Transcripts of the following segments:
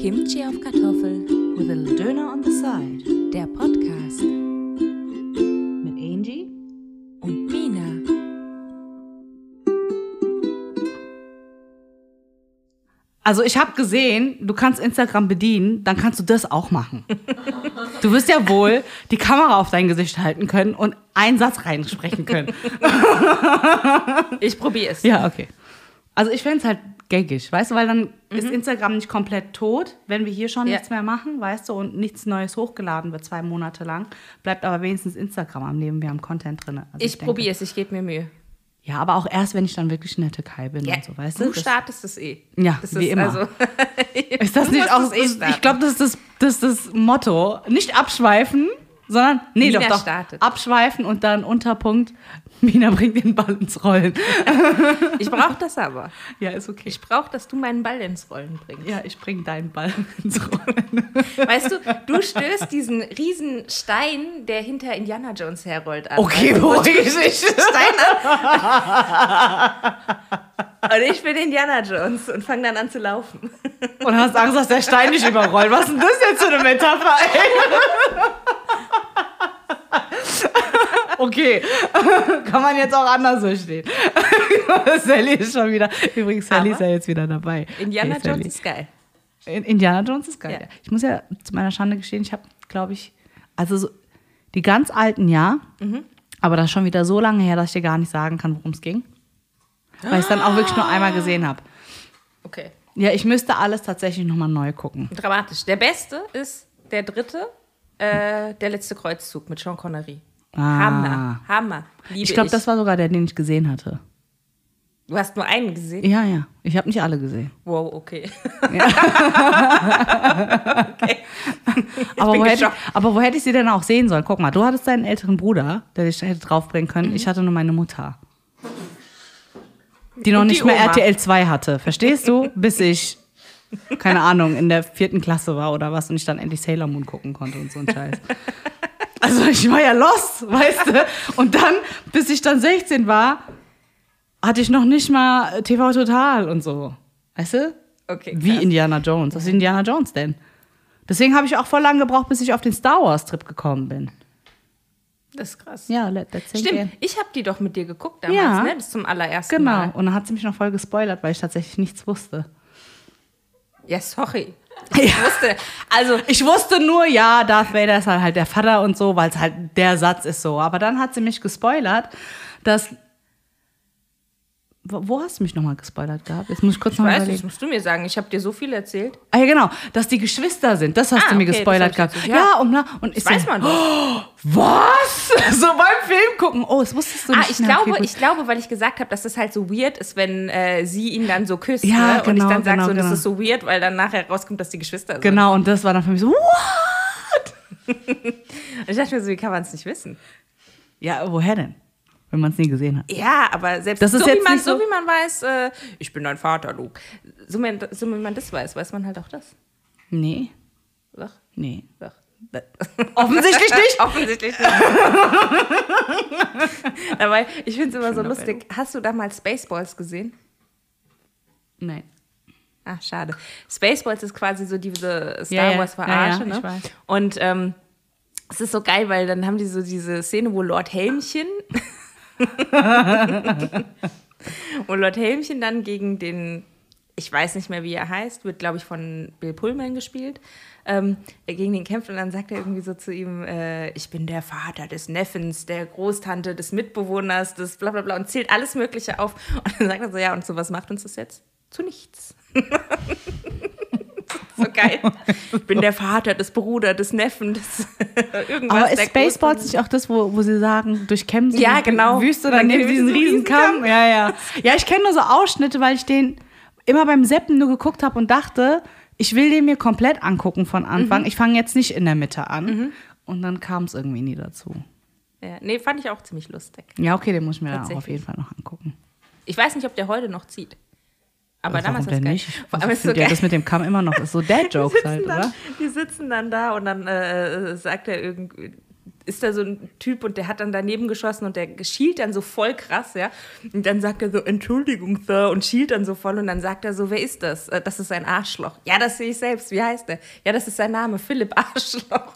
Kimchi auf Kartoffel with a little Döner on the side. Der Podcast Mit Angie und Mina. Also ich habe gesehen, du kannst Instagram bedienen, dann kannst du das auch machen. Du wirst ja wohl die Kamera auf dein Gesicht halten können und einen Satz reinsprechen können. Ich probiere es. Ja, okay. Also ich fände es halt gaggig, weißt du, weil dann ist Instagram nicht komplett tot, wenn wir hier schon nichts mehr machen, weißt du, und nichts Neues hochgeladen wird 2 Monate lang, bleibt aber wenigstens Instagram am Leben, wir haben Content drin. Also Ich probiere es, ich gebe mir Mühe. Ja, aber auch erst, wenn ich dann wirklich in der Türkei bin und so, weißt du? Du startest es eh. Ja, das wie immer. Also, ist das nicht auch, ich glaube, das ist das Motto. Nicht abschweifen, sondern, Mina doch, startet. Abschweifen und dann Unterpunkt, Mina bringt den Ball ins Rollen. Ich brauche das aber. Ja, ist okay. Ich brauche, dass du meinen Ball ins Rollen bringst. Ja, ich bringe deinen Ball ins Rollen. Weißt du, du stößt diesen riesen Stein, der hinter Indiana Jones herrollt, an. Okay, beruhige dich. Stein an. Und ich bin Indiana Jones und fange dann an zu laufen. Und hast Angst, dass der Stein dich überrollt. Was ist denn das jetzt für eine Metapher, ey? Okay, kann man jetzt auch anders verstehen. Sally ist schon wieder, übrigens, Sally ist ja jetzt wieder dabei. Indiana Hey, Jones ist geil. Indiana Jones ist geil, Ja. ja. Ich muss ja zu meiner Schande gestehen, ich habe, glaube ich, also so die ganz alten, ja, aber das ist schon wieder so lange her, dass ich dir gar nicht sagen kann, worum es ging. Weil ich es dann auch wirklich nur einmal gesehen habe. Okay. Ja, ich müsste alles tatsächlich nochmal neu gucken. Dramatisch. Der beste ist der dritte, der letzte Kreuzzug mit Sean Connery. Ah. Hammer. Liebe Ich glaube, das war sogar der, den ich gesehen hatte. Du hast nur einen gesehen? Ja, ja. Ich habe nicht alle gesehen. Wow, okay. Aber wo hätte ich sie denn auch sehen sollen? Guck mal, du hattest deinen älteren Bruder, der dich hätte draufbringen können. Ich hatte nur meine Mutter. Die noch Und die nicht mehr Oma. RTL 2 hatte. Verstehst du? Bis ich, keine Ahnung, in der 4. Klasse war oder was und ich dann endlich Sailor Moon gucken konnte und so ein Scheiß. Also ich war ja lost, weißt du? Und dann, bis ich dann 16 war, hatte ich noch nicht mal TV Total und so. Weißt du? Okay, Wie Indiana Jones. Was ist Indiana Jones denn? Deswegen habe ich auch voll lange gebraucht, bis ich auf den Star Wars Trip gekommen bin. Das ist krass. Ja, that's Stimmt, ich habe die doch mit dir geguckt damals, Ja. ne? Das zum allerersten Genau. Mal. Und dann hat sie mich noch voll gespoilert, weil ich tatsächlich nichts wusste. Ja, sorry. Ja. Ich wusste nur, ja, Darth Vader ist halt der Vater und so, weil es halt der Satz ist so. Aber dann hat sie mich gespoilert, dass... Wo hast du mich nochmal gespoilert gehabt? Jetzt muss ich kurz Ich nochmal weiß, überlegen. das musst du mir sagen. Ich habe dir so viel erzählt. Ah ja, genau, dass die Geschwister sind. Das hast du mir okay, gespoilert das hab gehabt. ich Ja, erzählt, und ich Weiß so, man doch. was? So beim Film gucken. Oh, das wusstest du nicht. Ich mehr. Okay, gut. glaube, weil ich gesagt habe, dass das halt so weird ist, wenn sie ihn dann so küsst. Ja, ne? Und ich genau, dann sage genau, so, das genau. ist so weird, weil dann nachher rauskommt, dass die Geschwister sind. Genau, und das war dann für mich so, what? Und ich dachte mir so, wie kann man es nicht wissen? Ja, woher denn? Wenn man es nie gesehen hat. Ja, aber selbst Das ist so, jetzt wie man, nicht so- wie man weiß, ich bin dein Vater, Luke. So wie man das weiß man halt auch das. Nee, Doch, nee. doch. Offensichtlich nicht. Offensichtlich nicht. Aber ich finde es immer so lustig. Hast du damals Spaceballs gesehen? Nein. Ach, schade. Spaceballs ist quasi so diese Star Wars-Verarsche, ja, ne? ich weiß. Und es ist so geil, weil dann haben die so diese Szene, wo Lord Helmchen dann gegen den, ich weiß nicht mehr, wie er heißt, wird, glaube ich, von Bill Pullman gespielt, gegen den kämpft und dann sagt er irgendwie so zu ihm, ich bin der Vater des Neffens, der Großtante, des Mitbewohners, des bla bla bla und zählt alles Mögliche auf. Und dann sagt er so, ja, und so was macht uns das jetzt? Zu nichts. So geil. Ich bin der Vater, des Bruders, des Neffen, des irgendwas. Aber ist der Spaceballs Großtante. nicht auch das, wo sie sagen, durchkämmen sie Ja, die genau. Wüste, Dann dann nehmen gehen sie diesen wir diesen Riesenkamm? Ja, ja. Ja, ich kenne nur so Ausschnitte, weil ich den immer beim Seppen nur geguckt habe und dachte, ich will den mir komplett angucken von Anfang. Ich fange jetzt nicht in der Mitte an. Und dann kam es irgendwie nie dazu. Ja, nee, fand ich auch ziemlich lustig. Ja, okay, den muss ich mir dann auch auf Tatsächlich. jeden Fall noch angucken. Ich weiß nicht, ob der heute noch zieht. Aber damals Warum ist denn geil. nicht? Vor Also allem ich ist so finde ja, geil. das mit dem Kamm immer noch ist so Dad-Jokes halt, oder? Die sitzen dann da und dann sagt er irgendwie, ist da so ein Typ und der hat dann daneben geschossen und der schielt dann so voll krass, ja. Und dann sagt er so, Entschuldigung, Sir, und schielt dann so voll und dann sagt er so, wer ist das? Das ist ein Arschloch. Ja, das sehe ich selbst. Wie heißt der? Ja, das ist sein Name, Philipp Arschloch.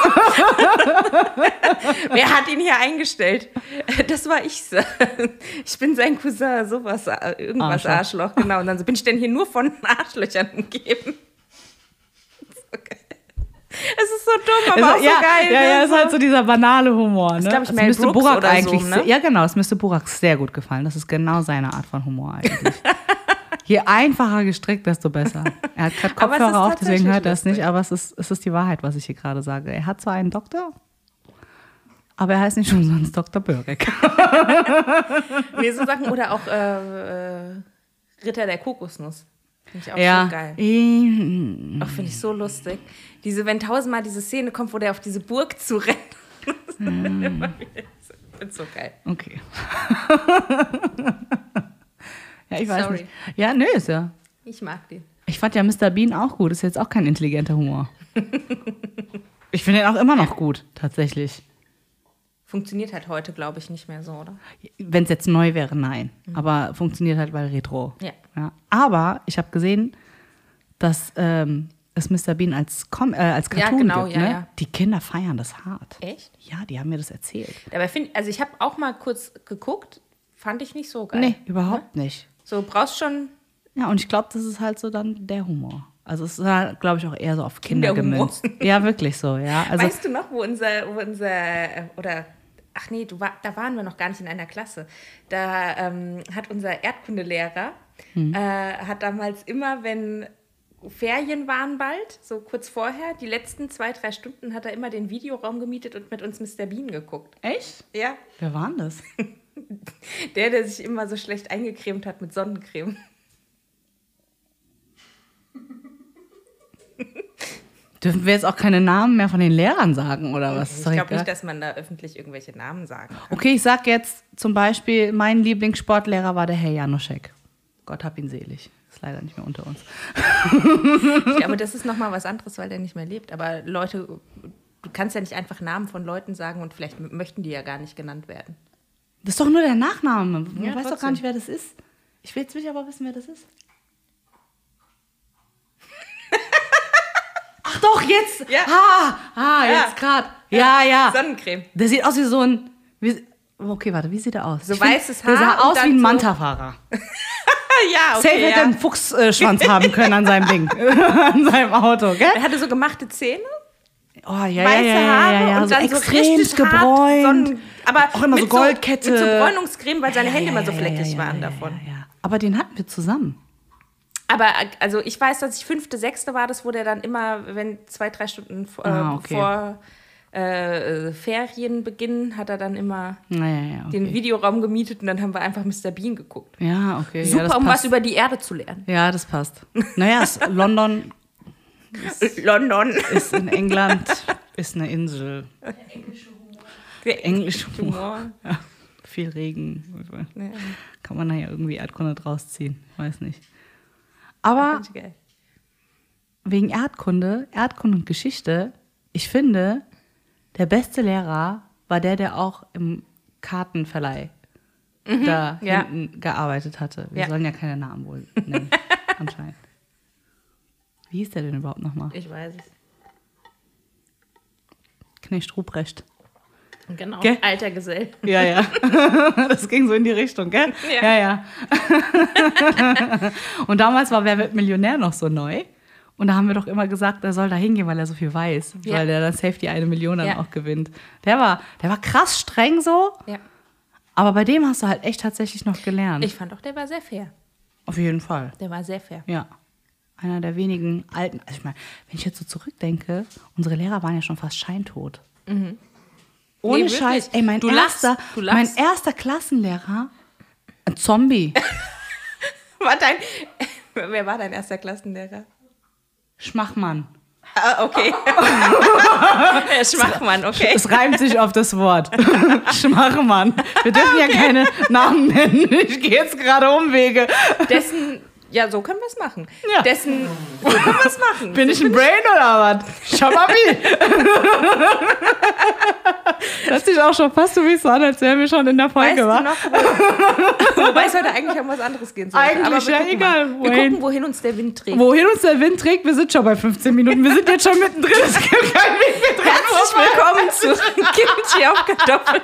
Wer hat ihn hier eingestellt? Das war ich, Sir. Ich bin sein Cousin, sowas, irgendwas Arschloch. Genau. Und dann so, bin ich denn hier nur von Arschlöchern umgeben? So geil. Es ist so dumm, aber auch so geil. Ja, ist halt so dieser banale Humor. Ne? Das glaube ich, das Mel müsste Brooks Burak oder eigentlich so, ne? Ja, genau, es müsste Burak sehr gut gefallen. Das ist genau seine Art von Humor eigentlich. Je einfacher gestrickt, desto besser. Er hat gerade Kopfhörer auf, deswegen hört er es nicht, aber es ist die Wahrheit, was ich hier gerade sage. Er hat zwar einen Doktor, aber er heißt nicht umsonst Dr. Börek. Nee, so Sachen oder auch Ritter der Kokosnuss. Finde ich auch so geil. Auch finde ich so lustig. Wenn tausendmal diese Szene kommt, wo der auf diese Burg zu rennt. Ich finde so geil. Okay. Ja, ich weiß nicht. Ja, nö, ist ja. Ich mag den. Ich fand ja Mr. Bean auch gut. Ist jetzt auch kein intelligenter Humor. Ich finde ihn auch immer noch gut, tatsächlich. Funktioniert halt heute, glaube ich, nicht mehr so, oder? Wenn es jetzt neu wäre, nein. Aber funktioniert halt, weil Retro. Ja. Aber ich habe gesehen, dass es Mr. Bean als Cartoon genau, gibt. Ja, ne? ja. Die Kinder feiern das hart. Echt? Ja, die haben mir das erzählt. Aber ich habe auch mal kurz geguckt, fand ich nicht so geil. Nee, überhaupt nicht. So, brauchst schon... Ja, und ich glaube, das ist halt so dann der Humor. Also es ist, glaube ich, auch eher so auf Kinder Kinderhumor. gemünzt. Ja, wirklich so, ja. Also, weißt du noch, wo unser ach nee, da waren wir noch gar nicht in einer Klasse. Da hat unser Erdkundelehrer, hat damals immer, wenn Ferien waren bald, so kurz vorher, die letzten 2-3 Stunden hat er immer den Videoraum gemietet und mit uns Mr. Bean geguckt. echt? Ja. Wer war denn das? Der sich immer so schlecht eingecremt hat mit Sonnencreme. Dürfen wir jetzt auch keine Namen mehr von den Lehrern sagen, oder was? Ich glaube nicht, dass man da öffentlich irgendwelche Namen sagen kann. Okay, ich sag jetzt zum Beispiel, mein Lieblingssportlehrer war der Herr Janoschek. Gott hab ihn selig. Ist leider nicht mehr unter uns. Ich glaube, das ist nochmal was anderes, weil der nicht mehr lebt. Aber Leute, du kannst ja nicht einfach Namen von Leuten sagen und vielleicht möchten die ja gar nicht genannt werden. Das ist doch nur der Nachname. Man Ja, weiß doch trotzdem. gar nicht, wer das ist. Ich will jetzt mich aber wissen, wer das ist. Ach doch, jetzt! Ja. Jetzt gerade. Ja. Sonnencreme. Der sieht aus wie so ein... okay, warte, wie sieht er aus? So weißes Haar. Der sah und aus dann wie ein so- Manta-Fahrer. Ja, Safe okay, hätte einen Fuchsschwanz haben können an seinem Ding. An seinem Auto, gell? Er hatte so gemachte Zähne, Oh, ja, weiße Haare und so dann so extrem richtig gebräunt. aber auch immer so mit Goldkette. Mit so Bräunungscreme, weil seine Hände immer so fleckig ja, waren ja, davon. Ja. Aber den hatten wir zusammen. Aber also ich weiß, dass ich 5., 6. war das, wo der dann immer, wenn 2-3 Stunden Okay. vor Ferienbeginn, hat er dann immer Okay. den Videoraum gemietet und dann haben wir einfach Mr. Bean geguckt. Ja, okay. Super, ja, das um passt. was über die Erde zu lernen. Ja, das passt. Naja, London London. ist in England, ist eine Insel. Englisch Humor. Ja, viel Regen. Ja. Kann man da ja irgendwie Erdkunde draus ziehen. Weiß nicht. Aber Fand ich geil. wegen Erdkunde und Geschichte, ich finde, der beste Lehrer war der auch im Kartenverleih da ja. hinten gearbeitet hatte. Wir Ja. sollen ja keine Namen wohl nennen, anscheinend. Wie hieß der denn überhaupt nochmal? Ich weiß es. Knecht Ruprecht. Genau. Gell? Alter Gesell. Ja. Das ging so in die Richtung, gell? Ja. Und damals war Wer wird Millionär noch so neu. Und da haben wir doch immer gesagt, er soll da hingehen, weil er so viel weiß. Ja. Weil er dann safe die 1 Million dann Ja. auch gewinnt. Der war krass streng so. Ja. Aber bei dem hast du halt echt tatsächlich noch gelernt. Ich fand auch, der war sehr fair. Auf jeden Fall. Der war sehr fair. Ja. Einer der wenigen alten. Also ich meine, wenn ich jetzt so zurückdenke, unsere Lehrer waren ja schon fast scheintot. Ohne Nee, Scheiß. wirklich. Ey, mein Du lachst. erster Klassenlehrer, ein Zombie. Wer war dein erster Klassenlehrer? Schmachmann. Ah, okay. Schmachmann, okay. Es reimt sich auf das Wort. Schmachmann. Wir dürfen ja keine Namen nennen. Ich gehe jetzt gerade Umwege. Dessen Ja, so können wir es machen. Ja. So können wir es machen. Bin ich ein Brain oder was? Schababi! Das hört sich auch schon fast so wie so an, als wären wir schon in der Folge, weißt du noch, wobei es heute eigentlich um was anderes gehen sollte. Eigentlich, aber ja, egal. Wir gucken, wohin uns der Wind trägt. Wohin uns der Wind trägt, wir sind schon bei 15 Minuten. Wir sind jetzt schon mittendrin. Es gibt keinen Weg mehr drin. Herzlich willkommen zu Kimchi auf Kartoffeln.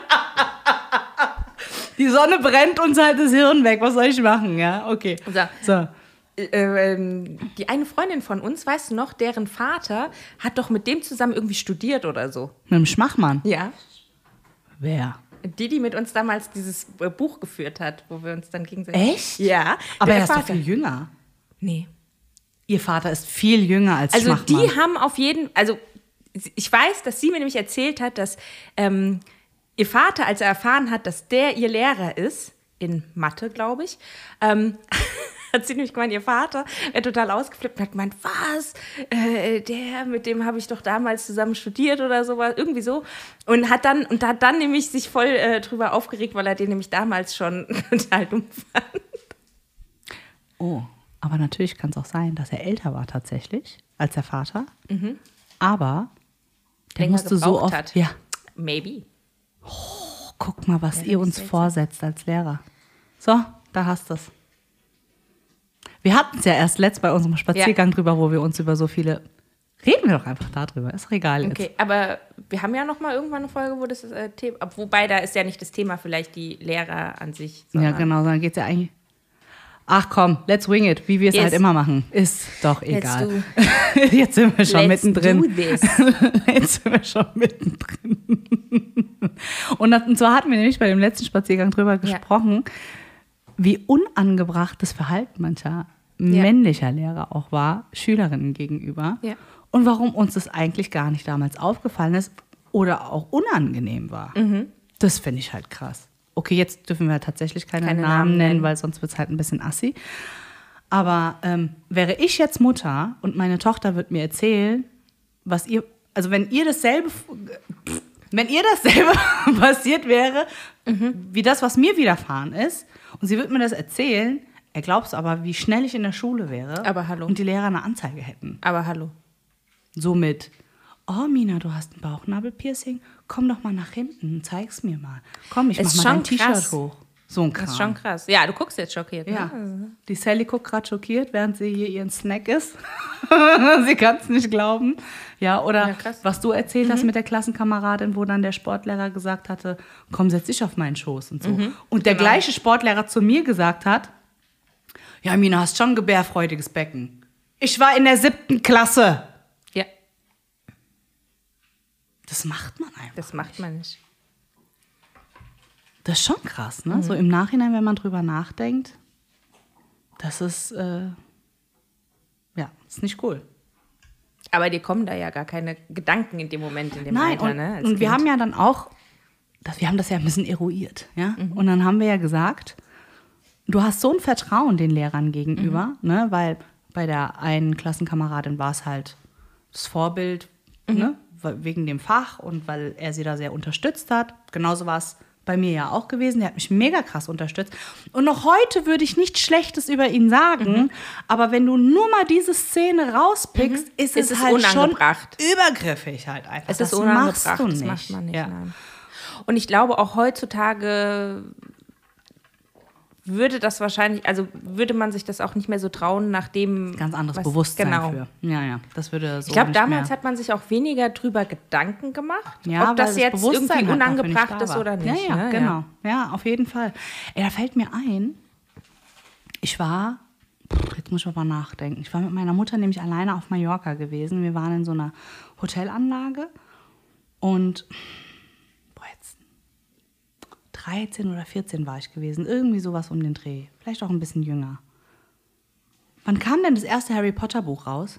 Die Sonne brennt uns halt das Hirn weg. Was soll ich machen? Ja, okay. So. Die eine Freundin von uns, weißt du noch, deren Vater hat doch mit dem zusammen irgendwie studiert oder so. Mit dem Schmachmann? Ja. Wer? Die mit uns damals dieses Buch geführt hat, wo wir uns dann gegenseitig... Echt? Ja. Aber er ist doch viel jünger. Nee. Ihr Vater ist viel jünger als Also Schmachmann. die haben auf jeden... Also ich weiß, dass sie mir nämlich erzählt hat, dass ihr Vater, als er erfahren hat, dass der ihr Lehrer ist, in Mathe, glaube ich, hat sie nämlich gemeint, ihr Vater wäre total ausgeflippt und hat gemeint, was? Mit dem habe ich doch damals zusammen studiert oder sowas, irgendwie so. Und hat dann nämlich sich voll drüber aufgeregt, weil er den nämlich damals schon total dumm fand. Oh, aber natürlich kann es auch sein, dass er älter war tatsächlich als der Vater. Mhm. Aber der länger musste so oft... hat. Ja. Maybe. Oh, guck mal, was ihr uns vorsetzt als Lehrer. So, da hast du es. Wir hatten es ja erst letzt bei unserem Spaziergang drüber, wo wir uns über so viele... Reden wir doch einfach darüber, ist doch egal jetzt. Okay, aber wir haben ja noch mal irgendwann eine Folge, wo das Thema... Wobei, da ist ja nicht das Thema vielleicht die Lehrer an sich. Ja, genau, dann geht es ja eigentlich... Ach komm, let's wing it, wie wir es halt immer machen. Ist doch egal. Jetzt sind wir schon mittendrin. Jetzt sind wir schon mittendrin. Und zwar hatten wir nämlich bei dem letzten Spaziergang drüber gesprochen, wie unangebracht das Verhalten mancher männlicher Lehrer auch war, Schülerinnen gegenüber. Ja. Und warum uns das eigentlich gar nicht damals aufgefallen ist oder auch unangenehm war. Mhm. Das finde ich halt krass. Okay, jetzt dürfen wir tatsächlich keine Namen nennen, weil sonst wird es halt ein bisschen assi. Aber wäre ich jetzt Mutter und meine Tochter wird mir erzählen, was ihr, also wenn ihr dasselbe passiert wäre, wie das, was mir widerfahren ist, und sie wird mir das erzählen, er glaubt aber, wie schnell ich in der Schule wäre. Aber hallo. Und die Lehrer eine Anzeige hätten. Aber hallo. Somit, oh Mina, du hast ein Bauchnabelpiercing, komm doch mal nach hinten, zeig's mir mal. Komm, ich mach mal dein T-Shirt hoch. So ein Kram. Das ist schon krass. Ja, du guckst jetzt schockiert. Ja. Ne? Die Sally guckt gerade schockiert, während sie hier ihren Snack isst. Sie kann es nicht glauben. Ja, oder was du erzählt hast mit der Klassenkameradin, wo dann der Sportlehrer gesagt hatte, komm, setz dich auf meinen Schoß und so. Und der gleiche Sportlehrer zu mir gesagt hat, ja, Mina, hast schon ein gebärfreudiges Becken. Ich war in der 7. Klasse. Ja. Das macht man einfach. Das macht man nicht. Das ist schon krass, ne? So im Nachhinein, wenn man drüber nachdenkt, das ist, ist nicht cool. Aber dir kommen da ja gar keine Gedanken in dem Moment, in dem Alter, ne? Und wir haben ja dann auch, wir haben das ja ein bisschen eruiert, ja? Und dann haben wir ja gesagt, du hast so ein Vertrauen den Lehrern gegenüber, ne? Weil bei der einen Klassenkameradin war es halt das Vorbild, ne? Wegen dem Fach und weil er sie da sehr unterstützt hat. Genauso war es bei mir ja auch gewesen. Der hat mich mega krass unterstützt. Und noch heute würde ich nichts Schlechtes über ihn sagen, aber wenn du nur mal diese Szene rauspickst, ist es halt schon übergriffig halt einfach. Es ist unangebracht, das macht man nicht. Ja. Nein. Und ich glaube auch heutzutage würde man sich das auch nicht mehr so trauen, nachdem... Ganz anderes Bewusstsein für. Ja, das würde so. Ich glaube, damals hat man sich auch weniger drüber Gedanken gemacht, ob das jetzt irgendwie unangebracht ist oder nicht. Ja, genau. Ja, auf jeden Fall. Ey, da fällt mir ein, jetzt muss ich mal nachdenken, ich war mit meiner Mutter nämlich alleine auf Mallorca gewesen. Wir waren in so einer Hotelanlage und 13 oder 14 war ich gewesen. Irgendwie sowas um den Dreh. Vielleicht auch ein bisschen jünger. Wann kam denn das erste Harry Potter Buch raus?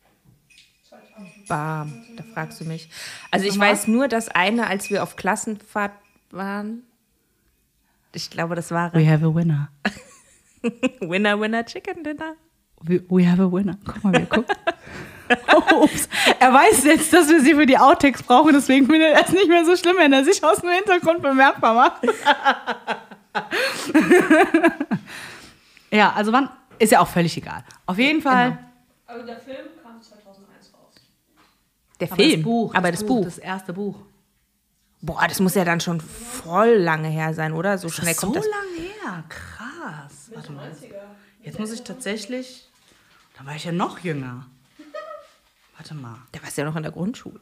Bam, da fragst du mich. Also ich weiß nur, dass als wir auf Klassenfahrt waren, ich glaube, das war... We have a winner. Winner, winner, chicken dinner. We have a winner. Guck mal, wir gucken. Oh, ups. Er weiß jetzt, dass wir sie für die Outtakes brauchen, deswegen findet er es nicht mehr so schlimm, wenn er sich aus dem Hintergrund bemerkbar macht. Ja, also ist ja auch völlig egal. Auf jeden Fall. Genau. Aber der Film kam 2001 raus. Der Film, das Buch. Das erste Buch. Boah, das muss ja dann schon voll lange her sein, oder? So schnell So kommt das. lange her, krass. Warte mal. Jetzt muss ich tatsächlich, da war ich ja noch jünger. Warte mal. Da warst du ja noch in der Grundschule.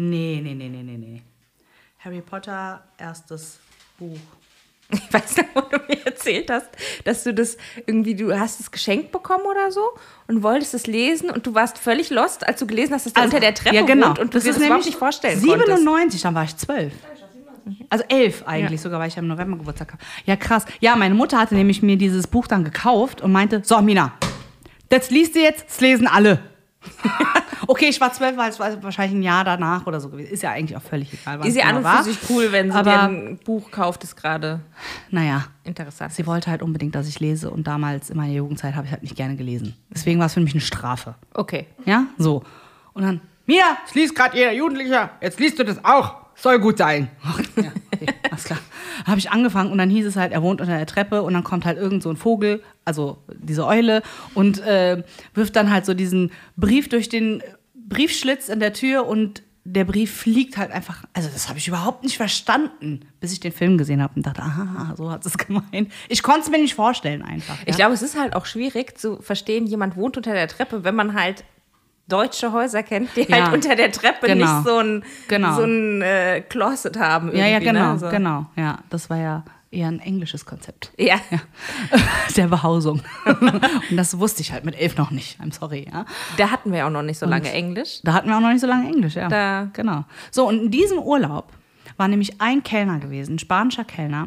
Nee. Harry Potter, erstes Buch. Ich weiß noch, wo du mir erzählt hast, dass du das irgendwie, du hast es geschenkt bekommen oder so und wolltest es lesen und du warst völlig lost, als du gelesen hast, dass der unter der Treppe wohnt und du dir das überhaupt nicht vorstellen 97, konntest. dann war ich 12. Also 11 eigentlich sogar, weil ich ja im November Geburtstag habe. Ja, krass. Ja, meine Mutter hatte nämlich mir dieses Buch dann gekauft und meinte, so Mina, das liest du jetzt, das lesen alle. Okay, ich war 12, weil es war wahrscheinlich ein Jahr danach oder so gewesen. Ist ja eigentlich auch völlig egal, wann Ist ja an und für sich cool, wenn sie Aber- dir ein Buch kauft, ist gerade Naja, interessant. sie wollte halt unbedingt, dass ich lese und damals in meiner Jugendzeit habe ich halt nicht gerne gelesen. Deswegen war es für mich eine Strafe. Okay. Ja, so. Und dann, Mia, es liest gerade jeder Jugendliche, jetzt liest du das auch. Soll gut sein. Ach, ja, okay, alles klar. Habe ich angefangen und dann hieß es halt, er wohnt unter der Treppe und dann kommt halt irgend so ein Vogel, also diese Eule, und wirft dann halt so diesen Brief durch den Briefschlitz in der Tür und der Brief fliegt halt einfach, also das habe ich überhaupt nicht verstanden, bis ich den Film gesehen habe und dachte, aha, so hat es gemeint. Ich konnte es mir nicht vorstellen einfach. Ja? Ich glaube, es ist halt auch schwierig zu verstehen, jemand wohnt unter der Treppe, wenn man halt deutsche Häuser kennt, die Ja, halt unter der Treppe genau, nicht so ein, genau. so ein Closet haben. Irgendwie, Ja, genau, ne? So. genau. Ja, das war ja eher ein englisches Konzept. Ja. Der Behausung. Und das wusste ich halt mit 11 noch nicht. I'm sorry, ja. Da hatten wir auch noch nicht so lange Englisch. Da hatten wir auch noch nicht so lange Englisch, ja. Da- Genau. So, und in diesem Urlaub war nämlich ein Kellner gewesen, ein spanischer Kellner.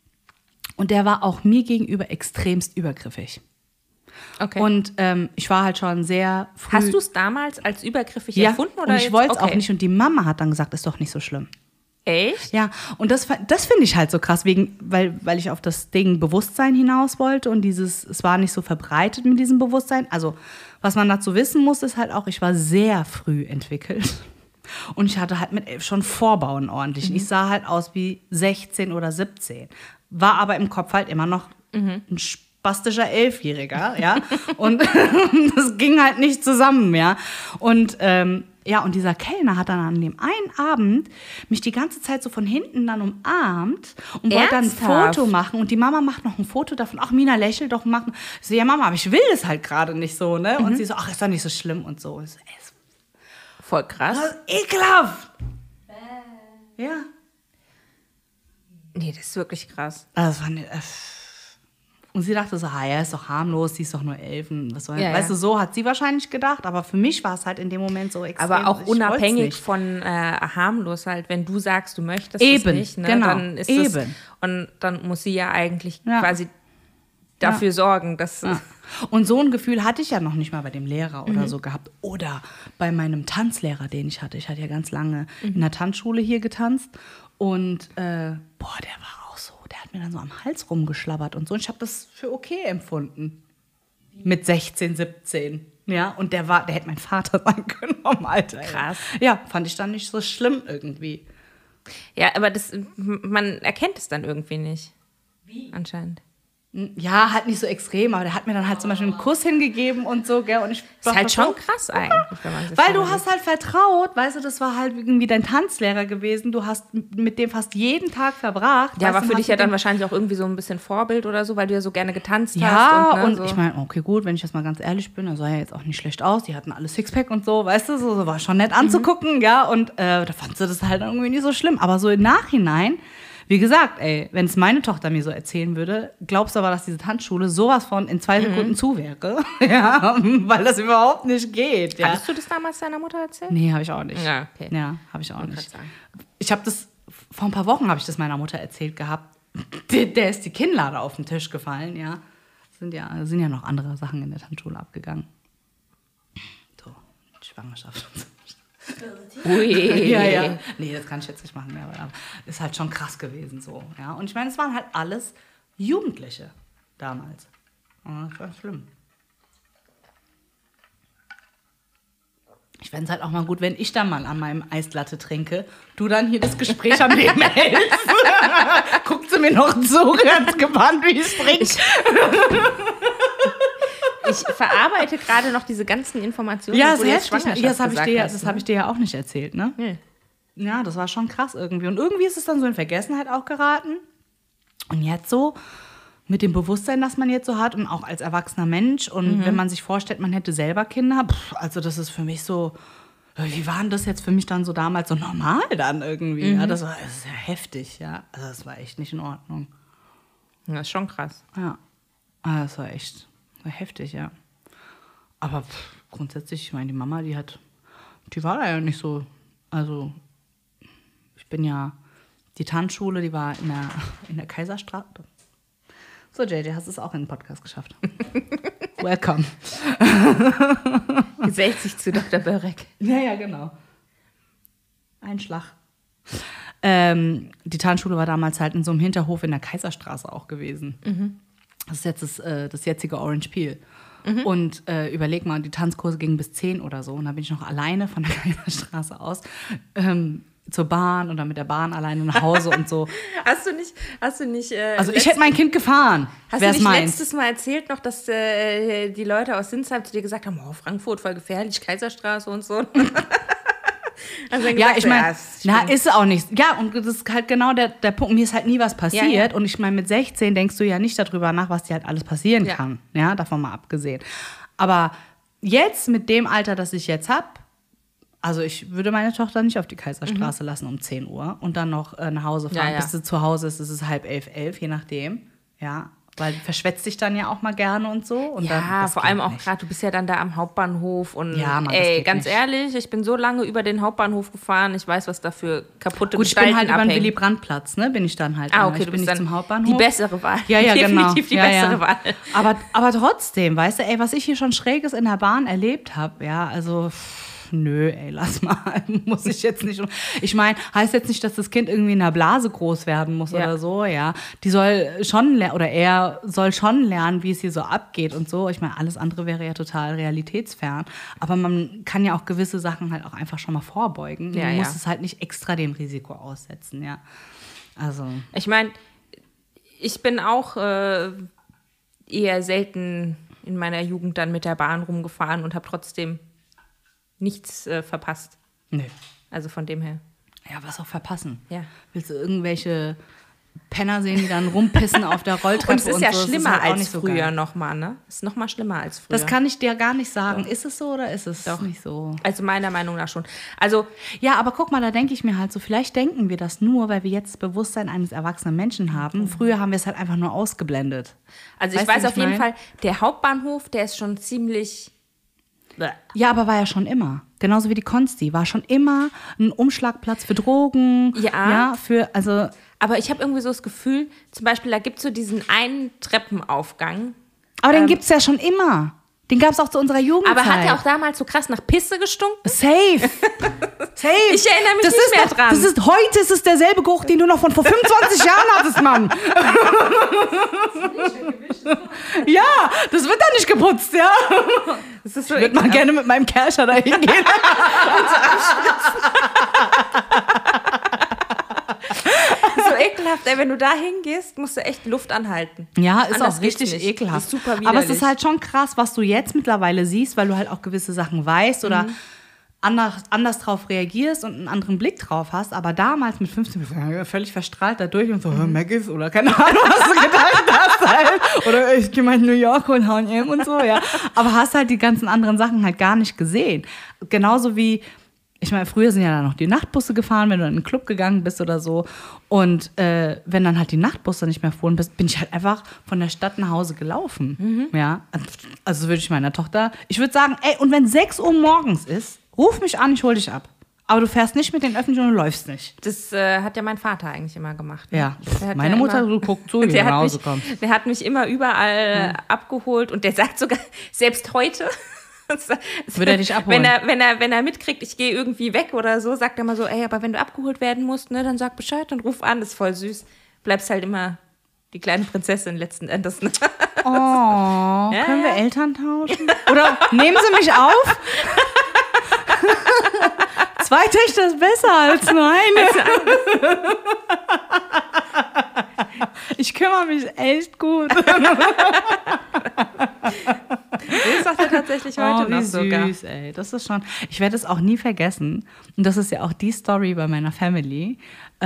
Und der war auch mir gegenüber extremst übergriffig. Okay. Und ich war halt schon sehr früh... Hast du es damals als übergriffig ja, erfunden? Oder und ich jetzt? wollte es Okay. auch nicht. Und die Mama hat dann gesagt, ist doch nicht so schlimm. Echt? Ja, und das finde ich halt so krass, weil ich auf das Ding Bewusstsein hinaus wollte und es war nicht so verbreitet mit diesem Bewusstsein. Also, was man dazu wissen muss, ist halt auch, ich war sehr früh entwickelt. Und ich hatte halt mit 11 schon Vorbauen ordentlich. Ich sah halt aus wie 16 oder 17. War aber im Kopf halt immer noch ein spastischer 11-Jähriger, ja. Und das ging halt nicht zusammen, ja. Und ja, und dieser Kellner hat dann an dem einen Abend mich die ganze Zeit so von hinten dann umarmt und wollte dann ein Ernsthaft? Foto machen. Und die Mama macht noch ein Foto davon. Ach, Mina, lächel doch, mach. Ich so, ja, Mama, aber ich will das halt gerade nicht so, ne? Und sie so, ach, ist doch nicht so schlimm und so. Ich so, ey, ist Voll krass. das ekelhaft. Ja. Nee, das ist wirklich krass. Also, das war nicht, und sie dachte so, ja, ist doch harmlos, die ist doch nur 11. Was soll, Ja, weißt ja. du, so hat sie wahrscheinlich gedacht. Aber für mich war es halt in dem Moment so extrem. Aber auch ich wollt's unabhängig nicht. von harmlos halt, wenn du sagst, du möchtest Eben, es nicht, ne, genau, dann ist eben. es und dann muss sie ja eigentlich Ja. quasi dafür sorgen, dass Ja. Und so ein Gefühl hatte ich ja noch nicht mal bei dem Lehrer oder so gehabt. Oder bei meinem Tanzlehrer, den ich hatte. Ich hatte ja ganz lange in der Tanzschule hier getanzt. Und der war auch so, der hat mir dann so am Hals rumgeschlabbert und so. Und ich habe das für okay empfunden. Mit 16, 17. Ja, und der hätte mein Vater sein können vom Alter. ey. Krass. Ja, fand ich dann nicht so schlimm irgendwie. ja, aber man erkennt es dann irgendwie nicht. Wie? Anscheinend. Ja, halt nicht so extrem, aber der hat mir dann halt zum Beispiel einen Kuss hingegeben und so, gell? Und ich Ist halt dachte, schon krass eigentlich, wenn man sich weil so du überlegt. hast halt vertraut, weißt du, das war halt irgendwie dein Tanzlehrer gewesen. Du hast mit dem fast jeden Tag verbracht. Ja, weißt war du, für hast dich ja mit dann dem- wahrscheinlich auch irgendwie so ein bisschen Vorbild oder so, weil du ja so gerne getanzt Ja, hast. und so. ich meine, okay, gut, wenn ich jetzt mal ganz ehrlich bin, er sah ja jetzt auch nicht schlecht aus. Die hatten alle Sixpack und so, weißt du, so war schon nett anzugucken, ja. Und da fandst du das halt irgendwie nicht so schlimm. Aber so im Nachhinein, wie gesagt, ey, wenn es meine Tochter mir so erzählen würde, glaubst du aber, dass diese Tanzschule sowas von in 2 Sekunden zu wäre? Ja, weil das überhaupt nicht geht. Ja. Hattest du das damals deiner Mutter erzählt? Nee, habe ich auch nicht. Ja, okay. Ja, habe ich auch Wollte nicht. grad sagen. Ich habe das, vor ein paar Wochen habe ich das meiner Mutter erzählt gehabt. Der ist die Kinnlade auf den Tisch gefallen, ja. Sind ja noch andere Sachen in der Tanzschule abgegangen. So, Schwangerschaft und so. Ui. Ja. Nee, das kann ich jetzt nicht machen, ja, aber ist halt schon krass gewesen so, ja. Und ich meine, es waren halt alles Jugendliche damals. Ja, das war schlimm. Ich fände es halt auch mal gut, wenn ich dann mal an meinem Eislatte trinke, du dann hier das Gespräch am Leben hältst. Guckt sie mir noch zu, ganz gebannt, wie ich trinke. Ich verarbeite gerade noch diese ganzen Informationen. Ja, wo du jetzt das habe Schwangerschaft gesagt hast, hab ich dir ja auch nicht erzählt, ne? Nee. Ja, das war schon krass irgendwie. Und irgendwie ist es dann so in Vergessenheit auch geraten. Und jetzt so mit dem Bewusstsein, das man jetzt so hat und auch als erwachsener Mensch und wenn man sich vorstellt, man hätte selber Kinder, also das ist für mich so, wie war denn das jetzt für mich dann so damals so normal dann irgendwie? Ja, das ist ja heftig, ja. Also das war echt nicht in Ordnung. Das ist schon krass. Ja, das war echt heftig, ja. Aber grundsätzlich, ich meine, die Mama, die war da ja nicht so, also ich bin ja, die Tanzschule, die war in der Kaiserstraße. So, JJ, hast es auch in den Podcast geschafft. Welcome. Gesellt sich zu Dr. Börek. Ja, genau. Ein Schlag. Die Tanzschule war damals halt in so einem Hinterhof in der Kaiserstraße auch gewesen. Das ist jetzt das jetzige Orange Peel. Und überleg mal, die Tanzkurse gingen bis 10 oder so. Und da bin ich noch alleine von der Kaiserstraße aus zur Bahn und dann mit der Bahn alleine nach Hause und so. Hast du nicht Also ich hätte mein Kind gefahren. Hast du nicht letztes Mal erzählt noch, dass die Leute aus Sinsheim zu dir gesagt haben, Frankfurt, voll gefährlich, Kaiserstraße und so? Also ja, gesagt, ich meine, ist auch nicht. Ja, und das ist halt genau der Punkt. Mir ist halt nie was passiert. Ja. Und ich meine, mit 16 denkst du ja nicht darüber nach, was dir halt alles passieren kann. Ja, davon mal abgesehen. Aber jetzt, mit dem Alter, das ich jetzt habe, also ich würde meine Tochter nicht auf die Kaiserstraße lassen um 10 Uhr und dann noch nach Hause fahren, bis sie zu Hause ist. Es ist 10:30, 11, je nachdem. Ja, weil verschwätzt sich dann ja auch mal gerne und so. Und ja, dann, vor allem auch gerade, du bist ja dann da am Hauptbahnhof und ja, Mann, ganz ehrlich, ich bin so lange über den Hauptbahnhof gefahren, ich weiß, was da für kaputte Gut, ich bin halt über den Willy-Brandt-Platz, ne, bin ich dann halt. Okay, ich bin nicht zum Hauptbahnhof. Die bessere Wahl. Ja, Definitiv genau. die bessere Wahl. Aber trotzdem, weißt du, was ich hier schon Schräges in der Bahn erlebt habe, ja, also nö, lass mal, muss ich jetzt nicht. Ich meine, heißt jetzt nicht, dass das Kind irgendwie in der Blase groß werden muss oder so, ja. Die soll schon er soll schon lernen, wie es hier so abgeht und so. Ich meine, alles andere wäre ja total realitätsfern. Aber man kann ja auch gewisse Sachen halt auch einfach schon mal vorbeugen. Man muss es halt nicht extra dem Risiko aussetzen, ja. Also. Ich meine, ich bin auch eher selten in meiner Jugend dann mit der Bahn rumgefahren und habe trotzdem nichts verpasst. Nee. Also von dem her. Ja, was auch verpassen. Ja. Willst du irgendwelche Penner sehen, die dann rumpissen auf der Rolltreppe und es ist ja so? schlimmer halt als früher nochmal, ne? Es ist nochmal schlimmer als früher. Das kann ich dir gar nicht sagen. Ist es so oder ist es doch nicht so? Also meiner Meinung nach schon. Also ja, aber guck mal, da denke ich mir halt so, vielleicht denken wir das nur, weil wir jetzt das Bewusstsein eines erwachsenen Menschen haben. Früher haben wir es halt einfach nur ausgeblendet. Also ich weiß auf jeden Fall, der Hauptbahnhof, der ist schon ziemlich... Ja, aber war ja schon immer. Genauso wie die Konsti. War schon immer ein Umschlagplatz für Drogen. Ja. Aber ich habe irgendwie so das Gefühl, zum Beispiel, da gibt es so diesen einen Treppenaufgang. Aber den gibt es ja schon immer. Den gab es auch zu unserer Jugendzeit. Aber hat der auch damals so krass nach Pisse gestunken? Safe. Ich erinnere mich nicht mehr dran. Heute ist es derselbe Geruch, den du noch von vor 25 Jahren hattest, Mann. Ja, das wird da nicht geputzt, ja. Das ist so ich würde mal gerne mit meinem Kercher da hingehen. So ekelhaft, ey, wenn du da hingehst, musst du echt Luft anhalten. Ja, ist Anders auch richtig ekelhaft. Ist super widerlich. Aber es ist halt schon krass, was du jetzt mittlerweile siehst, weil du halt auch gewisse Sachen weißt oder anders drauf reagierst und einen anderen Blick drauf hast. Aber damals mit 15 völlig verstrahlt da durch und so, Maggis oder keine Ahnung, was du gedacht hast halt. Oder ich gehe mal in New York und H&M und so, ja. Aber hast halt die ganzen anderen Sachen halt gar nicht gesehen. Genauso wie, ich meine, früher sind ja dann noch die Nachtbusse gefahren, wenn du in einen Club gegangen bist oder so. Und wenn dann halt die Nachtbusse nicht mehr fuhren, bin ich halt einfach von der Stadt nach Hause gelaufen. Ja, also würde ich meiner Tochter, ich würde sagen, ey, und wenn 6 Uhr morgens ist, ruf mich an, ich hol dich ab. Aber du fährst nicht mit den Öffentlichen und du läufst nicht. Das hat ja mein Vater eigentlich immer gemacht. Ne? Ja, meine Mutter guckt zu, wie du nach Hause kommst. Der hat mich immer überall abgeholt und der sagt sogar, selbst heute... Würde er dich abholen? Wenn er mitkriegt, ich gehe irgendwie weg oder so, sagt er mal so, ey, aber wenn du abgeholt werden musst, ne, dann sag Bescheid und ruf an, das ist voll süß. Bleibst halt immer die kleine Prinzessin letzten Endes. Ne? Oh, können wir Eltern tauschen? Oder nehmen Sie mich auf? 2 Töchter ist besser als nur eine. Ich kümmere mich echt gut. Das sagt er tatsächlich heute wie noch süß, sogar. ey. Das ist schon, ich werde es auch nie vergessen. Und das ist ja auch die Story bei meiner Family.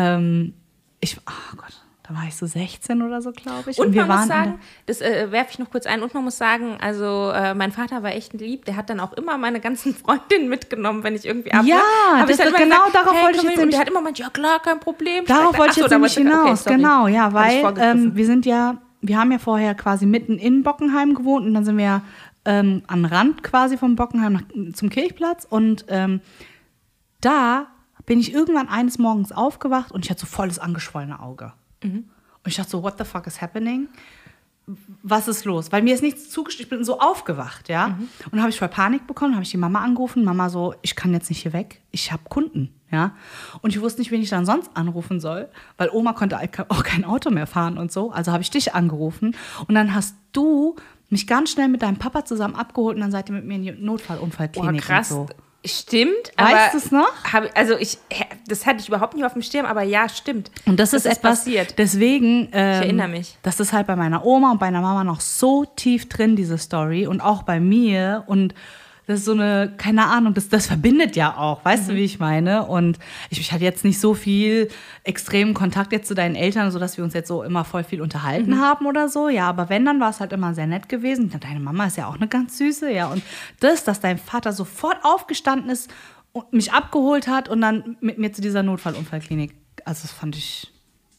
Oh Gott, da war ich so 16 oder so, glaube ich. Und wir man muss waren sagen, das werfe ich noch kurz ein, und man muss sagen, also mein Vater war echt lieb, der hat dann auch immer meine ganzen Freundinnen mitgenommen, wenn ich irgendwie ab. Ja, Hab das ich dann ist immer genau gesagt, darauf hey, wollte ich komm jetzt mit. Und der nämlich- hat immer gemeint, ja klar, kein Problem. Darauf wollte ich jetzt nämlich hinaus, sorry. genau, ja, Hab ich weil vorgegriffen. wir haben ja vorher quasi mitten in Bockenheim gewohnt und dann sind wir am Rand quasi von Bockenheim zum Kirchplatz und da bin ich irgendwann eines Morgens aufgewacht und ich hatte so volles angeschwollene Auge. Und ich dachte so, what the fuck is happening? Was ist los? Weil mir ist nichts zugestellt, ich bin so aufgewacht, ja. Und dann habe ich voll Panik bekommen, habe ich die Mama angerufen. Mama so, ich kann jetzt nicht hier weg, ich habe Kunden, ja. Und ich wusste nicht, wen ich dann sonst anrufen soll, weil Oma konnte auch kein Auto mehr fahren und so. Also habe ich dich angerufen und dann hast du mich ganz schnell mit deinem Papa zusammen abgeholt und dann seid ihr mit mir in die Notfallunfallklinik Krass. und so. Stimmt, Weißt du es noch? Das hatte ich überhaupt nicht auf dem Schirm, aber ja, stimmt. Und das ist etwas, passiert. deswegen, ich erinnere mich. Das ist halt bei meiner Oma und bei meiner Mama noch so tief drin, diese Story. Und auch bei mir. Und das ist so eine, keine Ahnung, das verbindet ja auch, weißt du, wie ich meine? Und ich hatte jetzt nicht so viel extremen Kontakt jetzt zu deinen Eltern, sodass wir uns jetzt so immer voll viel unterhalten haben oder so. Ja, aber wenn, dann war es halt immer sehr nett gewesen. Deine Mama ist ja auch eine ganz süße, ja. Und dass dein Vater sofort aufgestanden ist und mich abgeholt hat und dann mit mir zu dieser Notfallunfallklinik. Also das fand ich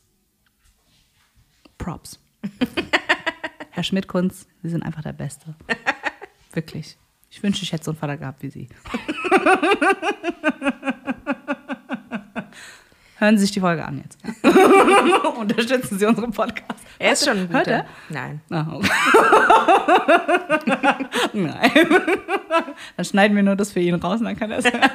Props. Herr Schmidt-Kunz, Sie sind einfach der Beste. Wirklich. Ich wünschte, ich hätte so einen Vater gehabt wie Sie. Hören Sie sich die Folge an jetzt. Unterstützen Sie unseren Podcast. Er ist schon ein Hört guter. er? Nein. Ah, okay. Nein. Dann schneiden wir nur das für ihn raus und dann kann er es hören.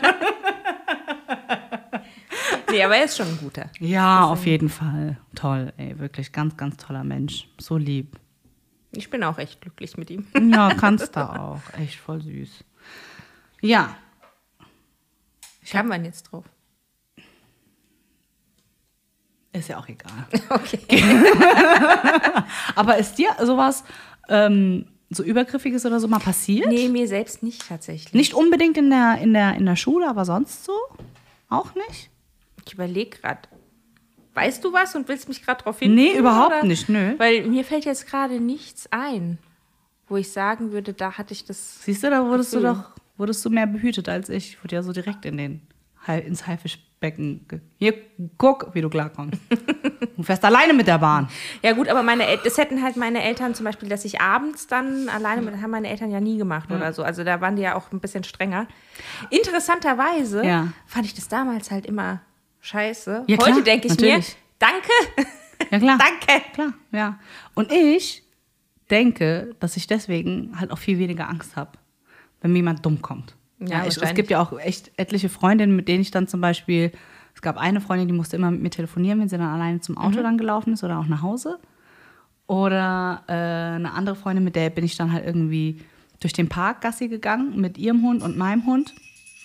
Nee, aber er ist schon ein guter. Ja, auf jeden Fall. Toll, ey. Wirklich ganz, ganz toller Mensch. So lieb. Ich bin auch echt glücklich mit ihm. Ja, kannst du auch. Echt voll süß. Ja. Kamen wir jetzt drauf? Ist ja auch egal. Okay. Aber ist dir sowas so Übergriffiges oder so mal passiert? Nee, mir selbst nicht tatsächlich. Nicht unbedingt in der Schule, aber sonst so? Auch nicht? Ich überlege gerade. Weißt du was und willst mich gerade drauf hin? Nee, überhaupt nicht, nö. Weil mir fällt jetzt gerade nichts ein, wo ich sagen würde, da hatte ich das. Siehst du, da wurdest du mehr behütet als ich. Ich wurde ja so direkt ins Haifischbecken. Hier, guck, wie du klarkommst. Du fährst alleine mit der Bahn. Ja gut, aber das hätten halt meine Eltern zum Beispiel, dass ich abends dann alleine mit, haben meine Eltern ja nie gemacht oder so. Also da waren die ja auch ein bisschen strenger. Interessanterweise fand ich das damals halt immer scheiße. Ja, klar, heute denke ich natürlich. mir, danke. Ja, klar. Danke. Klar, ja. Und ich denke, dass ich deswegen halt auch viel weniger Angst habe, wenn mir jemand dumm kommt. Ja, Es gibt ja auch echt etliche Freundinnen, mit denen ich dann zum Beispiel, es gab eine Freundin, die musste immer mit mir telefonieren, wenn sie dann alleine zum Auto dann gelaufen ist oder auch nach Hause. Oder eine andere Freundin, mit der bin ich dann halt irgendwie durch den Park Gassi gegangen, mit ihrem Hund und meinem Hund.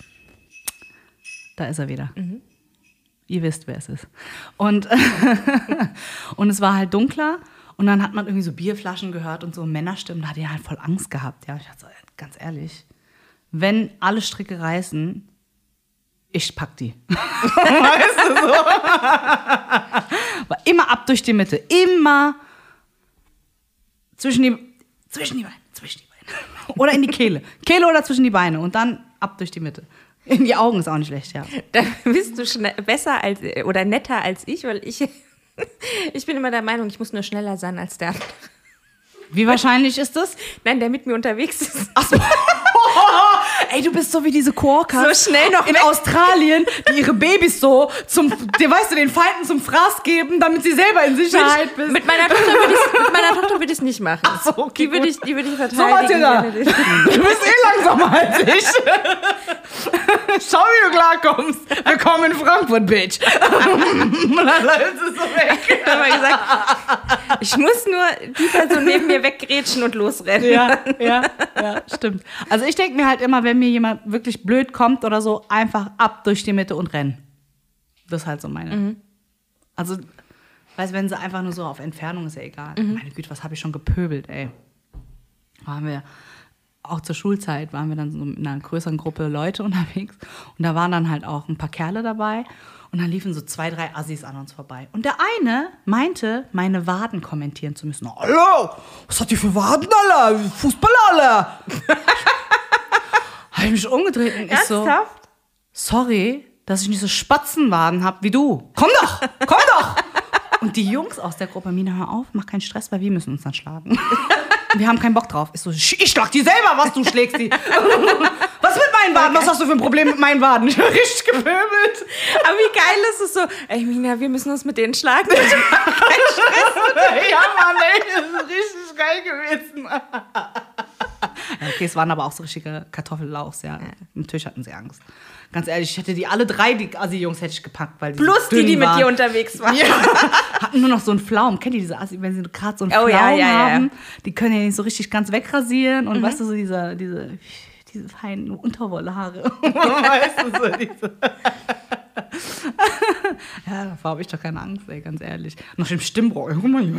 Da ist er wieder. Ihr wisst, wer es ist. Und es war halt dunkler und dann hat man irgendwie so Bierflaschen gehört und so Männerstimmen. Da hatte ich halt voll Angst gehabt. Ja, ich dachte so, ganz ehrlich, wenn alle Stricke reißen, ich pack die. Weißt du so? War immer ab durch die Mitte. Immer zwischen die Beine. Oder in die Kehle. Kehle oder zwischen die Beine und dann ab durch die Mitte. In die Augen ist auch nicht schlecht, ja. Da bist du besser oder netter als ich, weil ich bin immer der Meinung, ich muss nur schneller sein als der. Wie wahrscheinlich ist das? Nein, der mit mir unterwegs ist. Ach so. Ey, du bist so wie diese Quokkas So schnell noch in weg. Australien, die ihre Babys so den Feinden zum Fraß geben, damit sie selber in Sicherheit bist. Mit meiner Tochter würde ich es nicht machen. Ach so, okay, die würde ich verteidigen. So, Matilda, wenn du bist langsamer als ich. Schau, wie du klarkommst. Willkommen in Frankfurt, Bitch. Und dann läuft es so weg. Ich habe mal gesagt, ich muss nur die Person neben mir weggrätschen und losrennen. Ja, stimmt. Also ich denke mir halt immer, wenn mir jemand wirklich blöd kommt oder so, einfach ab durch die Mitte und rennen. Das ist halt so meine. Also, weißt du, wenn sie einfach nur so auf Entfernung ist, ja egal. Meine Güte, was habe ich schon gepöbelt, ey. auch zur Schulzeit waren wir dann so mit einer größeren Gruppe Leute unterwegs. Und da waren dann halt auch ein paar Kerle dabei. Und dann liefen so 2, 3 Assis an uns vorbei. Und der eine meinte, meine Waden kommentieren zu müssen. Hallo, was hat die für Waden, Alter? Fußballer, Alter. Habe ich mich umgedreht und ich so, sorry, dass ich nicht so Spatzenwaden habe wie du. Komm doch, komm doch. Und die Jungs aus der Gruppe, Mina, hör auf, mach keinen Stress, weil wir müssen uns dann schlagen. Wir haben keinen Bock drauf. Ich so, ich schlag die selber, was du schlägst die. Was mit meinen Waden? Was hast du für ein Problem mit meinen Waden? Ich bin richtig gepöbelt. Aber wie geil ist es so? Ey, Mina, wir müssen uns mit denen schlagen. Ja, Mann, ey, das ist richtig geil gewesen. Ja, okay, es waren aber auch so richtige Kartoffellauchs, ja. Natürlich hatten sie Angst. Ganz ehrlich, ich hätte die alle 3, die Assi-Jungs, hätte ich gepackt. Weil die Plus so die mit waren. dir unterwegs waren. Ja. Hatten nur noch so einen Flaum. Kennt ihr diese Assi, wenn sie gerade so einen Oh, Flaum ja. haben? Die können ja nicht so richtig ganz wegrasieren. Und weißt du, so diese feinen Unterwollhaare. Weißt du, so diese... Ja, davor habe ich doch keine Angst, ey, ganz ehrlich. Nach dem Stimmbruch. Ja,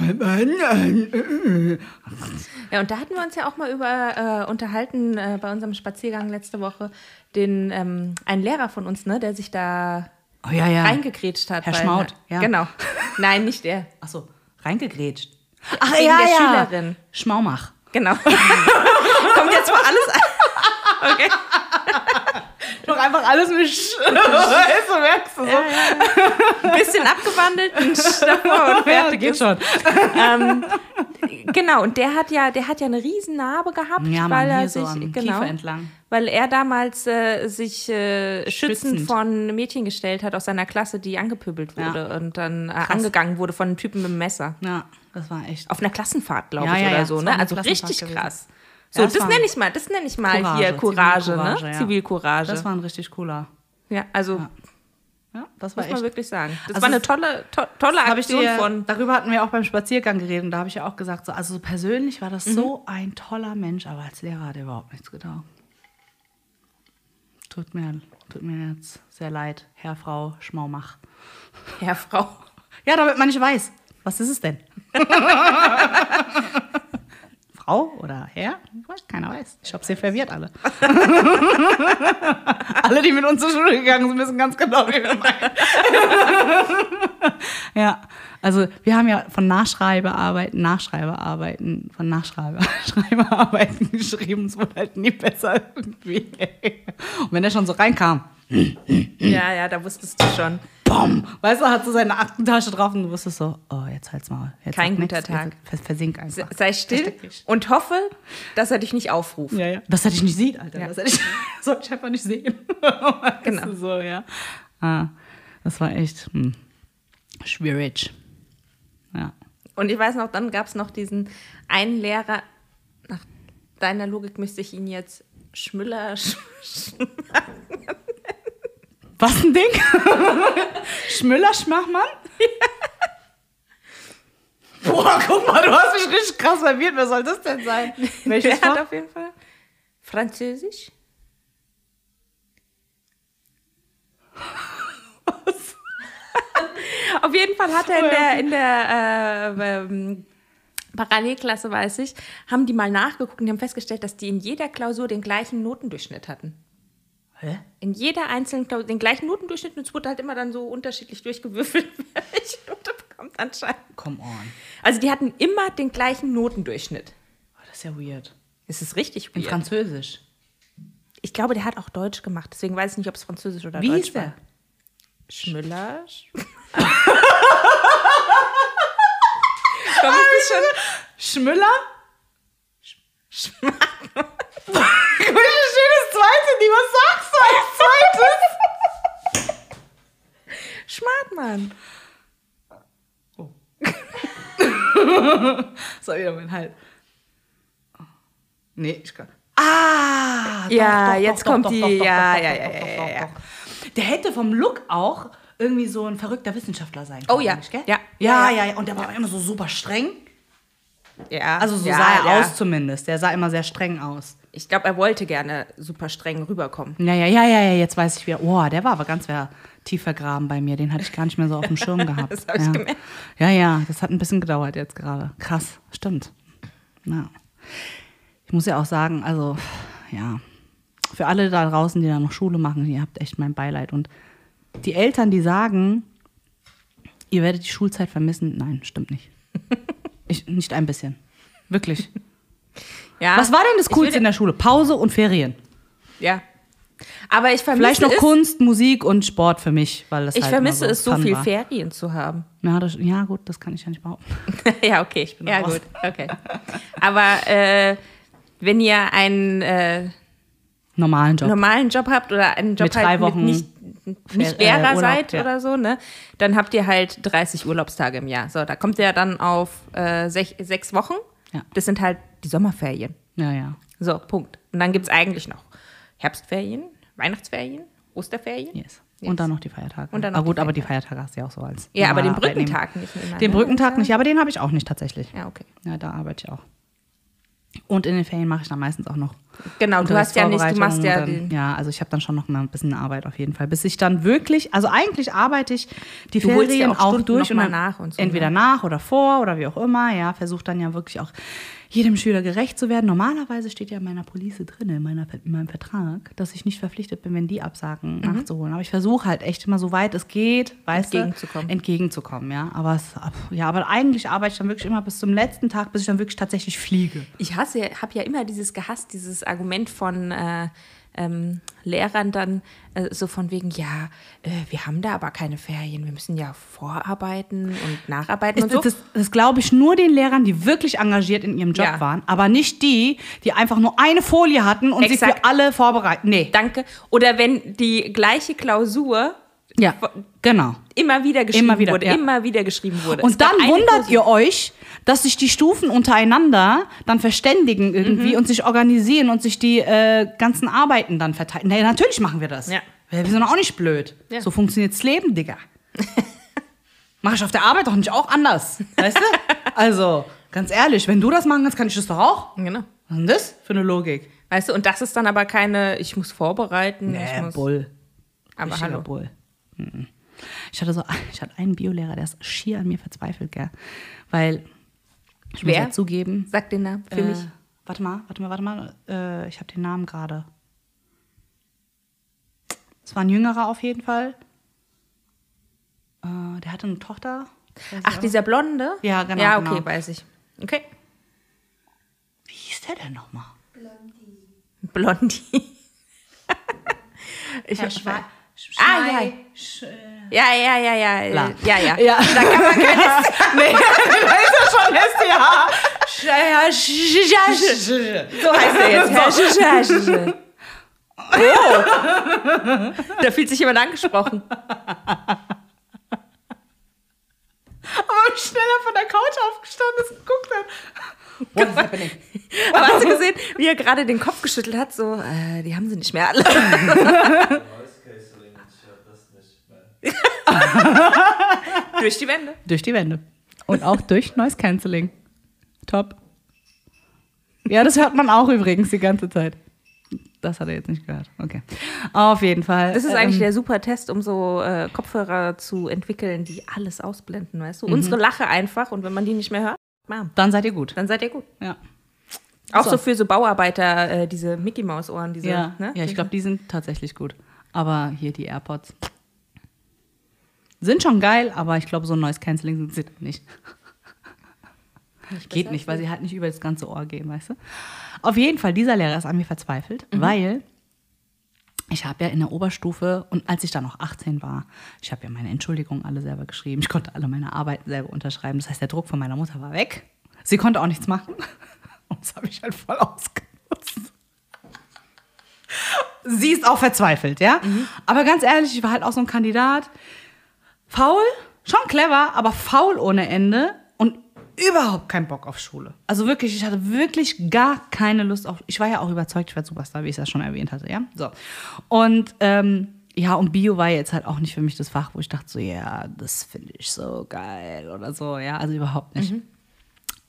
und da hatten wir uns ja auch mal über unterhalten bei unserem Spaziergang letzte Woche, ein Lehrer von uns, ne, der sich da reingegrätscht hat. Herr Schmaut, ja. Genau. Nein, nicht der. Ach so, reingegrätscht. Ach, wegen der Schülerin. Schmaumach. Genau. Kommt jetzt mal alles an. Okay. Doch einfach alles mit weißt du, merkst du so. Ja. Ein bisschen abgewandelt, ein Stopper und fertig geht ist. schon. Genau, und der hat ja eine riesen Narbe gehabt, Ja, weil Mann, er hier sich so am Kiefer entlang. weil er damals sich schützend von Mädchen gestellt hat aus seiner Klasse, die angepöbelt wurde und dann angegangen wurde von einem Typen mit dem Messer. Ja, das war echt. Auf einer Klassenfahrt, glaube Ja, ich, ja, oder ja, so, das ne? war eine Also Klassenfahrt richtig gewesen. krass. Ja, So, das das war- nenne ich mal hier Courage, ne? ja. Zivilcourage. Das war ein richtig cooler. Ja, also Ja, das war muss man echt. wirklich sagen. Das Also war eine es- tolle Hab ich Aktion dir, von. darüber hatten wir auch beim Spaziergang geredet und da habe ich ja auch gesagt, so, also so persönlich war das so ein toller Mensch, aber als Lehrer hat er überhaupt nichts getan. Tut mir jetzt sehr leid, Herr, Frau Schmaumach. Ja, Frau. Ja, damit man nicht weiß, was ist es denn? Frau oder Herr? Keiner weiß. Ich habe sie verwirrt alle. Alle, die mit uns zur Schule gegangen sind, wissen ganz genau, wie wir meinen. Ja, also wir haben ja von Nachschreibearbeiten geschrieben. Es wurde halt nie besser irgendwie. Und wenn er schon so reinkam, Ja, da wusstest du schon. BOM! Weißt du, hat so seine Aktentasche drauf und du wusstest so, oh, jetzt halt's mal. Jetzt Kein sag guter nix, Tag. jetzt Versink einfach. Sei still Versteck dich. und hoffe, dass er dich nicht aufruft. Ja. Das hätte ich nicht sehen, Alter. Ja. Das hätte ich, sollte ich einfach nicht sehen. Genau. Weißt du, so, ja. Das war echt schwierig. Ja. Und ich weiß noch, dann gab es noch diesen einen Lehrer, nach deiner Logik müsste ich ihn jetzt Schmüller. Was ein Ding? Schmüller-Schmachmann? Boah, guck mal, du hast mich richtig krass verwirrt. Wer soll das denn sein? Welches Der hat Fach? auf jeden Fall Französisch. Auf jeden Fall hat er in der Parallelklasse, weiß ich, haben die mal nachgeguckt und die haben festgestellt, dass die in jeder Klausur den gleichen Notendurchschnitt hatten. Hä? In jeder einzelnen Klausur den gleichen Notendurchschnitt und es wurde halt immer dann so unterschiedlich durchgewürfelt, wer welche Note bekommt anscheinend. Come on. Also die hatten immer den gleichen Notendurchschnitt. Oh, das ist ja weird. Es ist richtig In weird. Französisch. Ich glaube, der hat auch Deutsch gemacht, deswegen weiß ich nicht, ob es Französisch oder Wie Deutsch hieß der? war. Schmüller. Komm, ist das schon? Schmüller? Schmüller. Schönes Zweite, die was sagst du als Zweites? Schmartmann. So, wieder mein Halt. Nee, ich kann. Ah! Ja, jetzt kommt die. doch, Ja. doch. Der hätte vom Look auch irgendwie so ein verrückter Wissenschaftler sein können. Oh ja. Gell? Ja. Ja. Und der war immer so super streng. Ja. Also so ja, sah er ja. aus zumindest. Der sah immer sehr streng aus. Ich glaube, er wollte gerne super streng rüberkommen. Ja, jetzt weiß ich wieder. Oh, der war aber ganz tief vergraben bei mir. Den hatte ich gar nicht mehr so auf dem Schirm gehabt. Das hab ich gemerkt. Ja, das hat ein bisschen gedauert jetzt gerade. Krass, stimmt. Ja. ich muss ja auch sagen, also, ja, für alle da draußen, die da noch Schule machen, ihr habt echt mein Beileid. Und die Eltern, die sagen, ihr werdet die Schulzeit vermissen, nein, stimmt nicht. Nicht ein bisschen. Wirklich. Ja, Was war denn das Coolste in der Schule? Pause und Ferien. Ja. Aber ich vermisse Vielleicht noch es, Kunst, Musik und Sport für mich, weil das ich halt vermisse immer es, so Fun viel war. Ferien zu haben. Ja, gut, das kann ich ja nicht behaupten. Ja, okay. bin Ja, raus. gut. Okay. Aber wenn ihr einen Normalen Job. normalen Job habt oder einen Job Mit 3 halt Wochen nicht Lehrer Urlaub, seid ja. oder so, ne, dann habt ihr halt 30 Urlaubstage im Jahr. So, da kommt ihr dann auf 6 Wochen. Ja. Das sind halt die Sommerferien. Ja. So, Punkt. Und dann gibt es eigentlich noch Herbstferien, Weihnachtsferien, Osterferien. Yes. Und dann noch die Feiertage. Und dann noch gut, die aber die Feiertage hast du ja auch so als. Ja, aber den normaler Arbeitnehmer. Brückentag nicht immer. Den ne? Brückentag nicht, ja, aber den habe ich auch nicht tatsächlich. Ja, okay. Ja, da arbeite ich auch. Und in den Ferien mache ich dann meistens auch noch. Genau, du hast ja nicht, du machst ja Unterrichtsvorbereitung den. Ja, also ich habe dann schon noch mal ein bisschen Arbeit auf jeden Fall. Bis ich dann wirklich, also eigentlich arbeite ich die Du holst ja Ferien auch auch Stunden durch noch mal dann nach und so, entweder ne? nach oder vor oder wie auch immer. Ja, versuche dann ja wirklich auch jedem Schüler gerecht zu werden. Normalerweise steht ja in meiner Police drin, in meinem Vertrag, dass ich nicht verpflichtet bin, wenn die absagen, nachzuholen. Aber ich versuche halt echt immer, so weit es geht, entgegenzukommen, ja. Aber eigentlich arbeite ich dann wirklich immer bis zum letzten Tag, bis ich dann wirklich tatsächlich fliege. Ich habe ja immer dieses Argument von Lehrern dann so von wegen, wir haben da aber keine Ferien, wir müssen ja vorarbeiten und nacharbeiten und so. Das glaube ich nur den Lehrern, die wirklich engagiert in ihrem Job Ja. waren, aber nicht die einfach nur eine Folie hatten und sich Exakt. für alle vorbereiten. Nee. Danke. Oder wenn die gleiche Klausur Ja, genau. immer wieder geschrieben wurde. Und Es dann gab eine wundert Klausur. ihr euch, dass sich die Stufen untereinander dann verständigen irgendwie und sich organisieren und sich die ganzen Arbeiten dann verteilen. Nee, natürlich machen wir das. Ja. Wir sind auch nicht blöd. Ja. So funktioniert das Leben, Digga. Mach ich auf der Arbeit doch nicht auch anders. Weißt du? Also, ganz ehrlich, wenn du das machen kannst, kann ich das doch auch. Genau. Was ist denn das für eine Logik? Weißt du, und das ist dann aber keine, ich muss vorbereiten. ich muss, Bull. aber Richtiger hallo. Bull. Ich hatte einen Biolehrer, der ist schier an mir verzweifelt, gell? Weil, ich muss Wer? ja zugeben. Sag den Namen für mich. Warte mal. Ich habe den Namen gerade. Es war ein Jüngerer auf jeden Fall. Der hatte eine Tochter. Ach, dieser Blonde? Ja, genau, Ja, okay, genau. weiß ich. Okay. Wie hieß der denn nochmal? Blondie. Ich Herr hab- Ah, ja. La. Ja. Ja. Da kann man keine. Nee, da ist er schon STH. So heißt er jetzt. Oh. Da fühlt sich jemand angesprochen. Aber wie schnell er von der Couch aufgestanden ist und geguckt hat. What's happening? Aber hast du gesehen, wie er gerade den Kopf geschüttelt hat? So, die haben sie nicht mehr alle. Durch die Wände. Durch die Wände. Und auch durch Noise Cancelling. Top. Ja, das hört man auch übrigens die ganze Zeit. Das hat er jetzt nicht gehört. Okay. Auf jeden Fall. Das ist eigentlich der super Test, um so Kopfhörer zu entwickeln, die alles ausblenden, weißt du? Unsere Lache einfach und wenn man die nicht mehr hört, bam, Dann seid ihr gut. dann seid ihr gut. Ja. Auch So. so für so Bauarbeiter, diese Mickey-Maus-Ohren, diese, Ja, ne? ja, ich glaube, die sind tatsächlich gut. Aber hier die AirPods sind schon geil, aber ich glaube, so ein Noise Cancelling sind sie nicht. Geht nicht, weil sie halt nicht über das ganze Ohr gehen, weißt du? Auf jeden Fall, dieser Lehrer ist an mir verzweifelt, weil ich habe ja in der Oberstufe, und als ich dann noch 18 war, ich habe ja meine Entschuldigungen alle selber geschrieben, ich konnte alle meine Arbeiten selber unterschreiben. Das heißt, der Druck von meiner Mutter war weg. Sie konnte auch nichts machen. Und das habe ich halt voll ausgenutzt. Sie ist auch verzweifelt, ja? Aber ganz ehrlich, ich war halt auch so ein Kandidat. Faul, schon clever, aber faul ohne Ende und überhaupt keinen Bock auf Schule. Also wirklich, ich hatte wirklich gar keine Lust auf. Ich war ja auch überzeugt, ich werde Superstar, wie ich es ja schon erwähnt hatte, ja. So. Und ja, und Bio war jetzt halt auch nicht für mich das Fach, wo ich dachte so, ja, das finde ich so geil oder so, ja, also überhaupt nicht.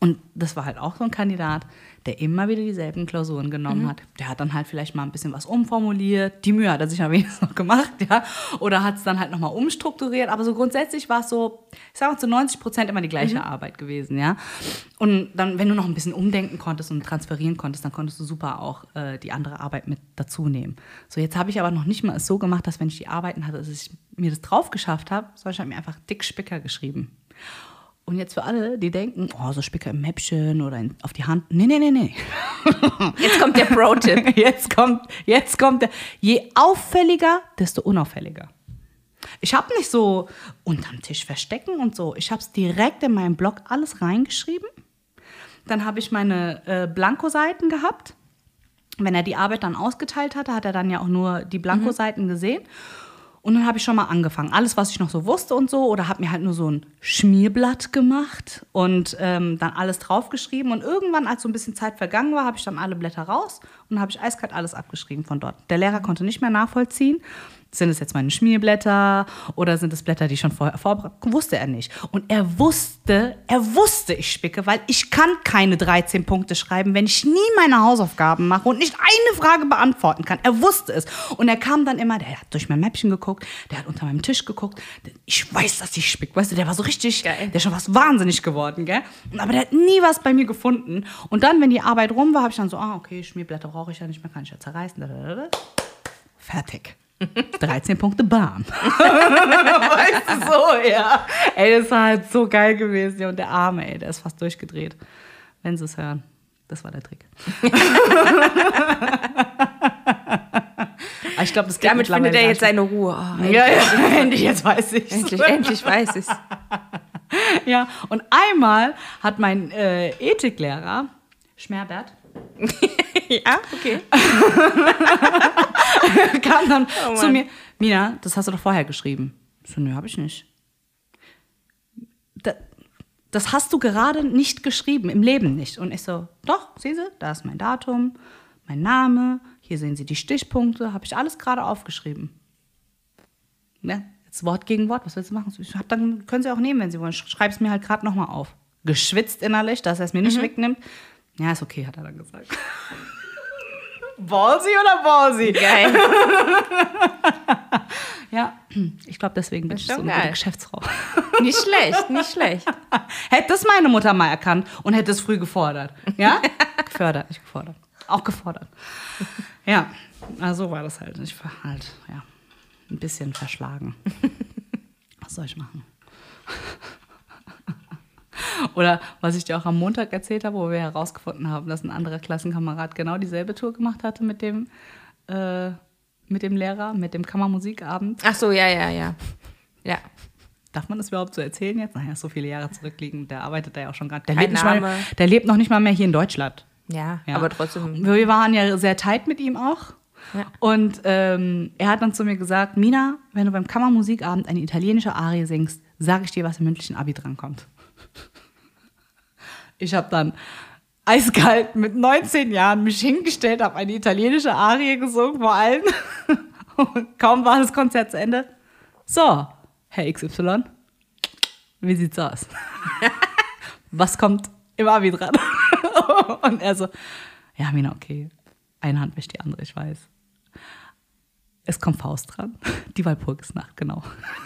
Und das war halt auch so ein Kandidat, der immer wieder dieselben Klausuren genommen hat. Der hat dann halt vielleicht mal ein bisschen was umformuliert. Die Mühe hat er sich ja wenigstens noch gemacht, ja. Oder hat es dann halt nochmal umstrukturiert. Aber so grundsätzlich war es so, ich sage mal, zu 90% immer die gleiche Arbeit gewesen, ja. Und dann, wenn du noch ein bisschen umdenken konntest und transferieren konntest, dann konntest du super auch die andere Arbeit mit dazu nehmen. So, jetzt habe ich aber noch nicht mal es so gemacht, dass wenn ich die Arbeiten hatte, dass ich mir das drauf geschafft habe, sondern ich habe mir einfach dick Spicker geschrieben. Und jetzt für alle, die denken, oh, so Spicker im Mäppchen oder auf die Hand. Nee. Jetzt kommt der Pro-Tipp. Jetzt kommt der. Je auffälliger, desto unauffälliger. Ich habe nicht so unterm Tisch verstecken und so. Ich habe es direkt in meinen Blog alles reingeschrieben. Dann habe ich meine Blankoseiten gehabt. Wenn er die Arbeit dann ausgeteilt hatte, hat er dann ja auch nur die Blankoseiten gesehen. Und dann habe ich schon mal angefangen. Alles, was ich noch so wusste und so. Oder habe mir halt nur so ein Schmierblatt gemacht und dann alles draufgeschrieben. Und irgendwann, als so ein bisschen Zeit vergangen war, habe ich dann alle Blätter raus und habe ich eiskalt alles abgeschrieben von dort. Der Lehrer konnte nicht mehr nachvollziehen. Sind es jetzt meine Schmierblätter oder sind es Blätter, die ich schon vorher vorbereitet habe? Wusste er nicht. Und er wusste, ich spicke, weil ich kann keine 13 Punkte schreiben, wenn ich nie meine Hausaufgaben mache und nicht eine Frage beantworten kann. Er wusste es. Und er kam dann immer, der hat durch mein Mäppchen geguckt, der hat unter meinem Tisch geguckt. Ich weiß, dass ich spicke. Weißt du, der war so richtig, geil. Der ist schon was wahnsinnig geworden, gell? Aber der hat nie was bei mir gefunden. Und dann, wenn die Arbeit rum war, habe ich dann so, okay, Schmierblätter brauche ich ja nicht mehr, kann ich ja zerreißen. Fertig. 13 Punkte, bam. Weißt du, so, ja. Ey, das war halt so geil gewesen. Und der Arme, ey, der ist fast durchgedreht. Wenn sie es hören. Das war der Trick. Aber ich glaube, das geht Damit findet er jetzt seine Ruhe. Oh, ja, endlich, jetzt weiß ich Endlich weiß ich es. Ja, und einmal hat mein Ethiklehrer, Schmerbert, ja, okay. kam dann zu mir, Mina, das hast du doch vorher geschrieben. Ich so, nö, hab ich nicht. Das hast du gerade nicht geschrieben, im Leben nicht. Und ich so, doch, sehen Sie, da ist mein Datum, mein Name, hier sehen Sie die Stichpunkte, habe ich alles gerade aufgeschrieben. Ne? Jetzt Wort gegen Wort, was willst du machen? Dann können Sie auch nehmen, wenn Sie wollen. Schreib es mir halt gerade nochmal auf. Geschwitzt innerlich, dass er es mir nicht wegnimmt. Ja, ist okay, hat er dann gesagt. Ballsy oder ballsy? Geil. Ja, ich glaube, deswegen bin ich so eine gute Geschäftsfrau. Nicht schlecht, nicht schlecht. Hätte es meine Mutter mal erkannt und hätte es früh gefordert. Ja? Gefördert, nicht gefordert. Auch gefordert. Ja, also so war das halt. Ich war halt, ja, ein bisschen verschlagen. Was soll ich machen? Oder was ich dir auch am Montag erzählt habe, wo wir herausgefunden haben, dass ein anderer Klassenkamerad genau dieselbe Tour gemacht hatte mit dem Lehrer, mit dem Kammermusikabend. Ach so, ja. Darf man das überhaupt so erzählen jetzt? Naja, so viele Jahre zurückliegen. Der arbeitet da ja auch schon gerade. Der lebt noch nicht mal mehr hier in Deutschland. Ja, aber trotzdem. Wir waren ja sehr tight mit ihm auch. Ja. Und er hat dann zu mir gesagt, Mina, wenn du beim Kammermusikabend eine italienische Arie singst, sage ich dir, was im mündlichen Abi drankommt. Ich habe dann eiskalt mit 19 Jahren mich hingestellt, habe eine italienische Arie gesungen vor allen. Und kaum war das Konzert zu Ende. So, Herr XY, wie sieht's aus? Was kommt im Abi dran? Und er so, ja, Mina, okay. Eine Hand wäscht die andere, ich weiß. Es kommt Faust dran. Die Walpurgisnacht, genau.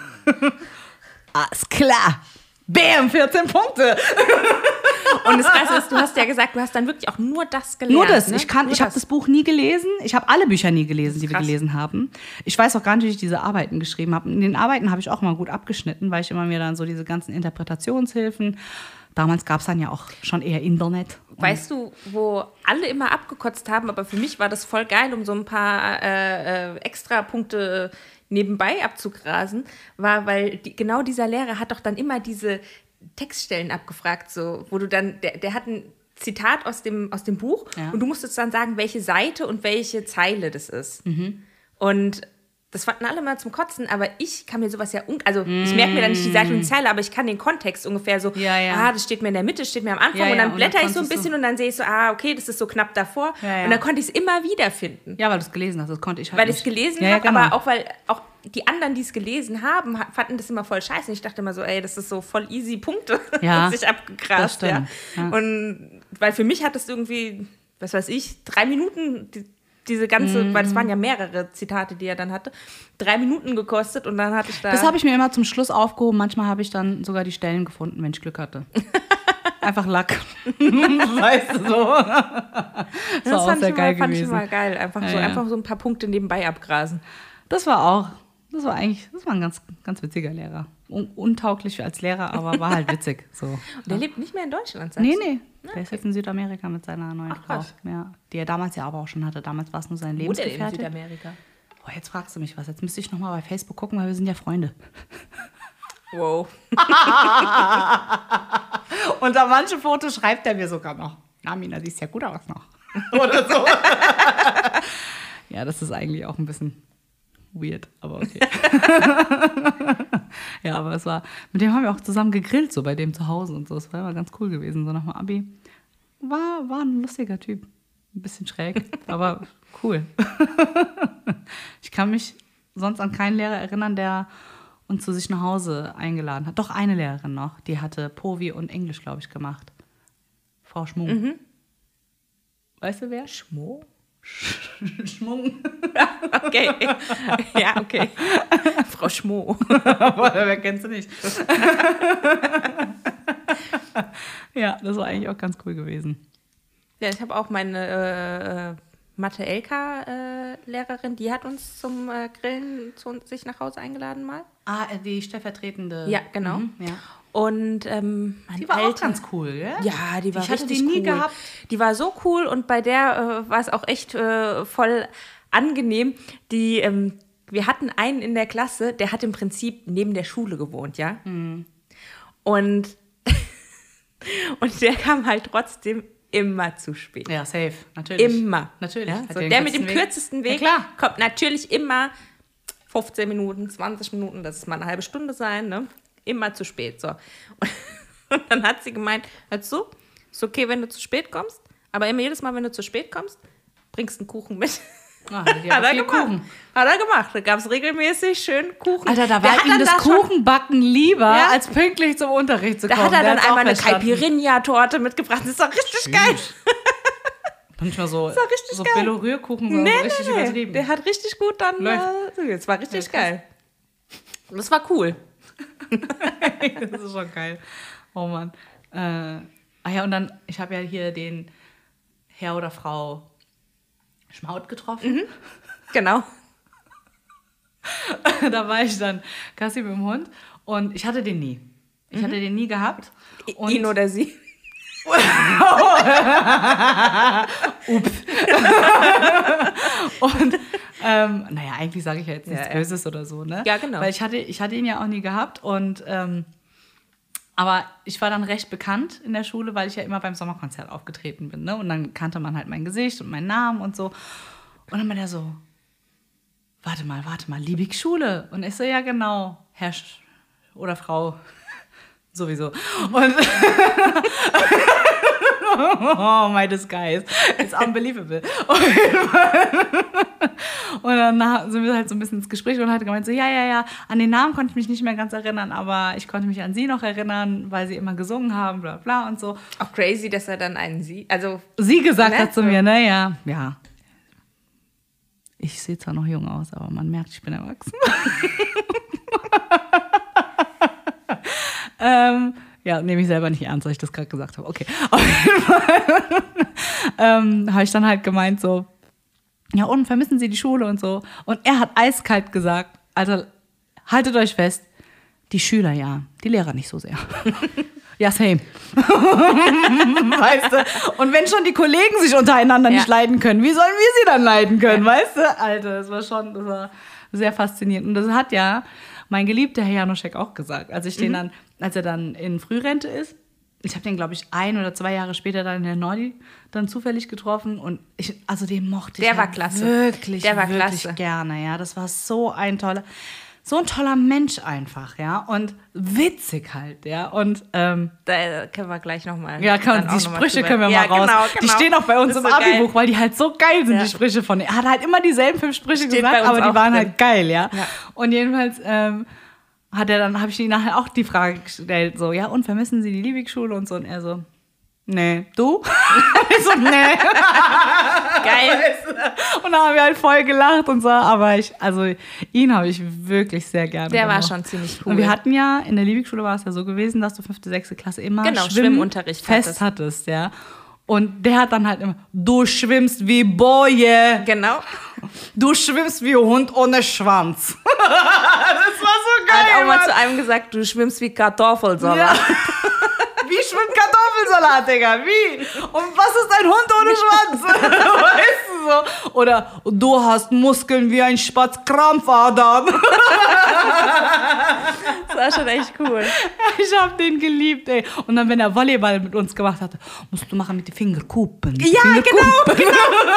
Alles klar. Bam, 14 Punkte. Und das Krasse ist, du hast ja gesagt, du hast dann wirklich auch nur das gelernt. Nur das. Ne? Ich habe das Buch nie gelesen. Ich habe alle Bücher nie gelesen, die wir gelesen haben. Ich weiß auch gar nicht, wie ich diese Arbeiten geschrieben habe. In den Arbeiten habe ich auch mal gut abgeschnitten, weil ich immer mir dann so diese ganzen Interpretationshilfen. Damals gab es dann ja auch schon eher Internet. Weißt du, wo alle immer abgekotzt haben, aber für mich war das voll geil, um so ein paar Extrapunkte nebenbei abzugrasen, war, weil genau dieser Lehrer hat doch dann immer diese Textstellen abgefragt, so, wo du dann, der hat ein Zitat aus dem Buch und du musstest dann sagen, welche Seite und welche Zeile das ist. Mhm. Und das fanden alle mal zum Kotzen, aber ich kann mir sowas ja, ich merke mir dann nicht die Seite und die Zeile, aber ich kann den Kontext ungefähr so, das steht mir in der Mitte, steht mir am Anfang und dann blätter ich so ein bisschen und dann sehe ich so, okay, das ist so knapp davor und dann konnte ich es immer wieder finden. Ja, weil du es gelesen hast, das konnte ich halt weil nicht. Weil ich es gelesen habe, genau. aber auch, weil auch die anderen, die es gelesen haben, fanden das immer voll scheiße. Und ich dachte immer so, ey, das ist so voll easy Punkte. Ja, und sich abgegrast. das Ja. stimmt, ja. Und weil für mich hat das irgendwie, was weiß ich, 3 Minuten, diese ganze, weil es waren ja mehrere Zitate, die er dann hatte, 3 Minuten gekostet und dann hatte ich da... Das habe ich mir immer zum Schluss aufgehoben. Manchmal habe ich dann sogar die Stellen gefunden, wenn ich Glück hatte. Einfach Lack. Weißt du, so. Das war auch sehr geil fand ich gewesen. immer geil. Einfach so ein paar Punkte nebenbei abgrasen. Das war ein ganz, ganz witziger Lehrer. Untauglich als Lehrer, aber war halt witzig. So. Und der lebt nicht mehr in Deutschland, sagst du? Nee. Der ist jetzt in Südamerika mit seiner neuen Frau. krass. Ja, die er damals ja aber auch schon hatte. Damals war es nur sein Wo der in Lebensgefährte. Südamerika? Oh, jetzt fragst du mich was. Jetzt müsste ich nochmal bei Facebook gucken, weil wir sind ja Freunde. Wow. Unter manche Fotos schreibt er mir sogar noch. Na, Mina, siehst ja gut aus noch. Oder so. Ja, das ist eigentlich auch ein bisschen weird, aber okay. Ja, aber mit dem haben wir auch zusammen gegrillt, so bei dem zu Hause und so. Das war immer ganz cool gewesen, so nach dem Abi. War ein lustiger Typ. Ein bisschen schräg, aber cool. Ich kann mich sonst an keinen Lehrer erinnern, der uns zu sich nach Hause eingeladen hat. Doch eine Lehrerin noch, die hatte Povi und Englisch, glaube ich, gemacht. Frau Schmung. Mhm. Weißt du wer? Schmo? Schmung. Okay. Ja, okay. Frau Schmo. Wer kennt sie nicht? Ja, das war eigentlich auch ganz cool gewesen. Ja, ich habe auch meine Mathe-LK-Lehrerin, die hat uns zum Grillen zu sich nach Hause eingeladen mal. Ah, die stellvertretende. Ja, genau. Ja. Und Die war auch ganz cool, gell? Ja, die war Ich hatte richtig die nie cool. gehabt. Die war so cool und bei der war es auch echt voll angenehm. Wir hatten einen in der Klasse, der hat im Prinzip neben der Schule gewohnt, ja. Mhm. Und der kam halt trotzdem immer zu spät. Ja, safe, natürlich. Immer. Natürlich. Ja, Hat so den der mit dem kürzesten Weg Ja, klar. kommt natürlich immer 15 Minuten, 20 Minuten, das ist mal eine halbe Stunde sein, ne? Immer zu spät. So. Und dann hat sie gemeint, hörst du, ist okay, wenn du zu spät kommst, aber immer jedes Mal, wenn du zu spät kommst, bringst einen Kuchen mit. Ah, Hat er gemacht. Hat er gemacht. Da gab es regelmäßig schön Kuchen. Alter, da Der war hat ihm dann das da schon- Kuchenbacken lieber, Ja. als pünktlich zum Unterricht zu Da kommen. hat er Der dann hat's auch einmal eine verstanden. Caipirinha-Torte mitgebracht. Das ist doch richtig geil. Manchmal so, war richtig so geil. Billo-Rührkuchen, so richtig übertrieben. Der hat richtig gut dann. Läuft. Das war richtig Ja, krass. geil. Das war cool. Das ist schon geil. Oh Mann. Ja, und dann, ich habe ja hier den Herr oder Frau Schmaut getroffen. Genau. Da war ich dann Gassi mit dem Hund und ich hatte den nie. Ich hatte den nie gehabt. Und Ihn oder sie. Und naja, eigentlich sage ich ja jetzt nichts Ja. Böses oder so, ne? Ja, genau. Weil ich hatte ihn ja auch nie gehabt und aber ich war dann recht bekannt in der Schule, weil ich ja immer beim Sommerkonzert aufgetreten bin, ne? Und dann kannte man halt mein Gesicht und meinen Namen und so. Und dann war der so, warte mal, Liebig-Schule. Und ich so, ja genau, Herr oder Frau, sowieso. Und oh, my disguise. It's unbelievable. Und dann sind wir halt so ein bisschen ins Gespräch und hat gemeint so, ja, an den Namen konnte ich mich nicht mehr ganz erinnern, aber ich konnte mich an sie noch erinnern, weil sie immer gesungen haben, bla bla und so. Auch crazy, dass er dann einen sie, also Sie gesagt Ne? hat zu mir, ne, ja. Ich sehe zwar noch jung aus, aber man merkt, ich bin erwachsen. Ja, nehme ich selber nicht ernst, dass ich das gerade gesagt habe. Okay, auf jeden Fall habe ich dann halt gemeint so, ja und, vermissen Sie die Schule und so. Und er hat eiskalt gesagt, also haltet euch fest, die Schüler ja, die Lehrer nicht so sehr. Ja, same. Weißt du? Und wenn schon die Kollegen sich untereinander nicht leiden können, wie sollen wir sie dann leiden können, weißt du? Alter, das war sehr faszinierend. Und das hat ja mein geliebter Herr Janoschek auch gesagt, als er dann in Frührente ist. Ich habe den, glaube ich, 1 oder 2 Jahre später dann in der Nordi dann zufällig getroffen. Und den mochte ich Der war halt klasse. wirklich, Der war wirklich klasse. gerne. Ja, das war so ein toller. so ein toller Mensch einfach, ja, und witzig halt, ja, und Da können wir gleich nochmal. ja, die Sprüche können wir mal raus. Genau. Die stehen auch bei uns Das im ist so geil. Abi-Buch, weil die halt so geil sind, Ja. die Sprüche von ihm. Er hat halt immer dieselben 5 Sprüche Steht bei gesagt, uns aber die auch waren drin. halt geil, ja. Ja. Und jedenfalls habe ich ihm nachher auch die Frage gestellt, so, ja, und vermissen Sie die Liebig-Schule und so, und er so, nee, du? Ich so, nee. Geil. Und dann haben wir halt voll gelacht und so, aber ihn habe ich wirklich sehr gerne Der war gemocht. schon ziemlich cool. Und wir hatten ja, in der Liebig-Schule war es ja so gewesen, dass du 5., 6. Klasse immer Genau, Schwimmunterricht fest hattest, ja. Und der hat dann halt immer, du schwimmst wie Boje, Genau. du schwimmst wie Hund ohne Schwanz. Das war so geil, Hat auch mal Mann. zu einem gesagt, du schwimmst wie Kartoffelsalat. Ja. Wie schwimmt Kartoffelsalat, Digga? Wie? Und was ist ein Hund ohne Schwanz? Weißt du so? Oder du hast Muskeln wie ein Spatz, Krampfadern. Das war schon echt cool. Ich hab den geliebt, ey. Und dann, wenn er Volleyball mit uns gemacht hatte, musst du machen mit den Fingerkuppen. Ja, genau.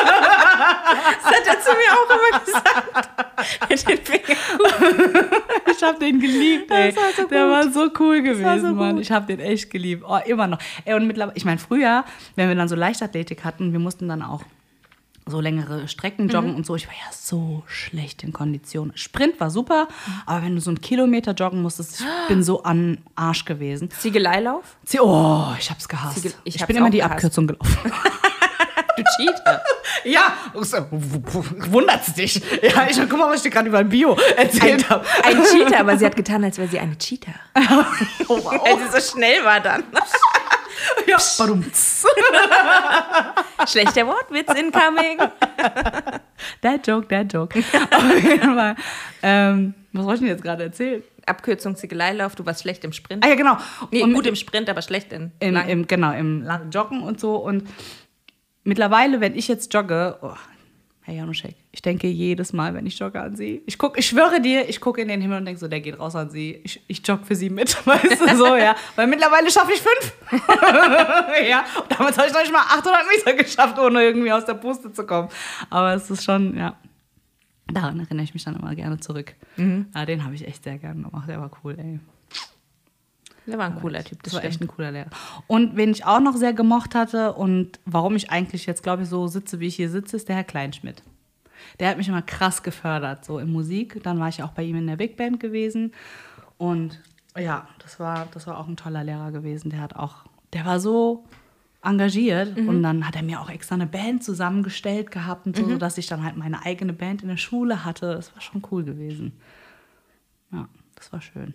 Das hat er zu mir auch immer gesagt. Mit den Fingern. Ich hab den geliebt, ey. Das war so Der gut. war so cool gewesen, war so Mann. gut. Ich hab den echt geliebt. Oh, immer noch. Ey, und mittlerweile, ich meine, früher, wenn wir dann so Leichtathletik hatten, wir mussten dann auch so längere Strecken joggen und so. Ich war ja so schlecht in Kondition. Sprint war super, aber wenn du so einen Kilometer joggen musstest, ich bin so an Arsch gewesen. Ziegeleilauf? Oh, ich hab's gehasst. Ich Ich hab's bin immer auch die gehasst. Abkürzung gelaufen. Du Cheater. Ja, wundert's dich. Ja, guck mal, was ich dir gerade über ein Bio erzählt habe. Ein Cheater, aber sie hat getan, als wäre sie eine Cheater. Oh, wow. Weil sie so schnell war dann. Ja, badumts. Schlechter Wortwitz incoming. That joke. Auf jeden Fall. Was wollte ich denn jetzt gerade erzählen? Abkürzung Ziegeleilauf, du warst schlecht im Sprint. Ah ja, genau. Nee, Und gut im Sprint, aber schlecht in lang. im langen Joggen und so. Und mittlerweile, wenn ich jetzt jogge, Herr Januszek, ich denke jedes Mal, wenn ich jogge an Sie. Ich schwöre dir, ich gucke in den Himmel und denke so, der geht raus an Sie. Ich jogge für Sie mit, weißt du, so, ja. Weil mittlerweile schaffe ich 5. Ja, und damals habe ich noch nicht mal 800 Meter geschafft, ohne irgendwie aus der Puste zu kommen. Aber es ist schon, ja, daran erinnere ich mich dann immer gerne zurück. Ja, den habe ich echt sehr gerne gemacht, der war cool, ey. Der war ein cooler Typ, Das war echt ein cooler Lehrer. Und wen ich auch noch sehr gemocht hatte und warum ich eigentlich jetzt, glaube ich, so sitze, wie ich hier sitze, ist der Herr Kleinschmidt. Der hat mich immer krass gefördert, so in Musik. Dann war ich auch bei ihm in der Big Band gewesen. Und ja, das war auch ein toller Lehrer gewesen. Der war so engagiert und dann hat er mir auch extra eine Band zusammengestellt gehabt und so, sodass ich dann halt meine eigene Band in der Schule hatte. Das war schon cool gewesen. Ja, das war schön.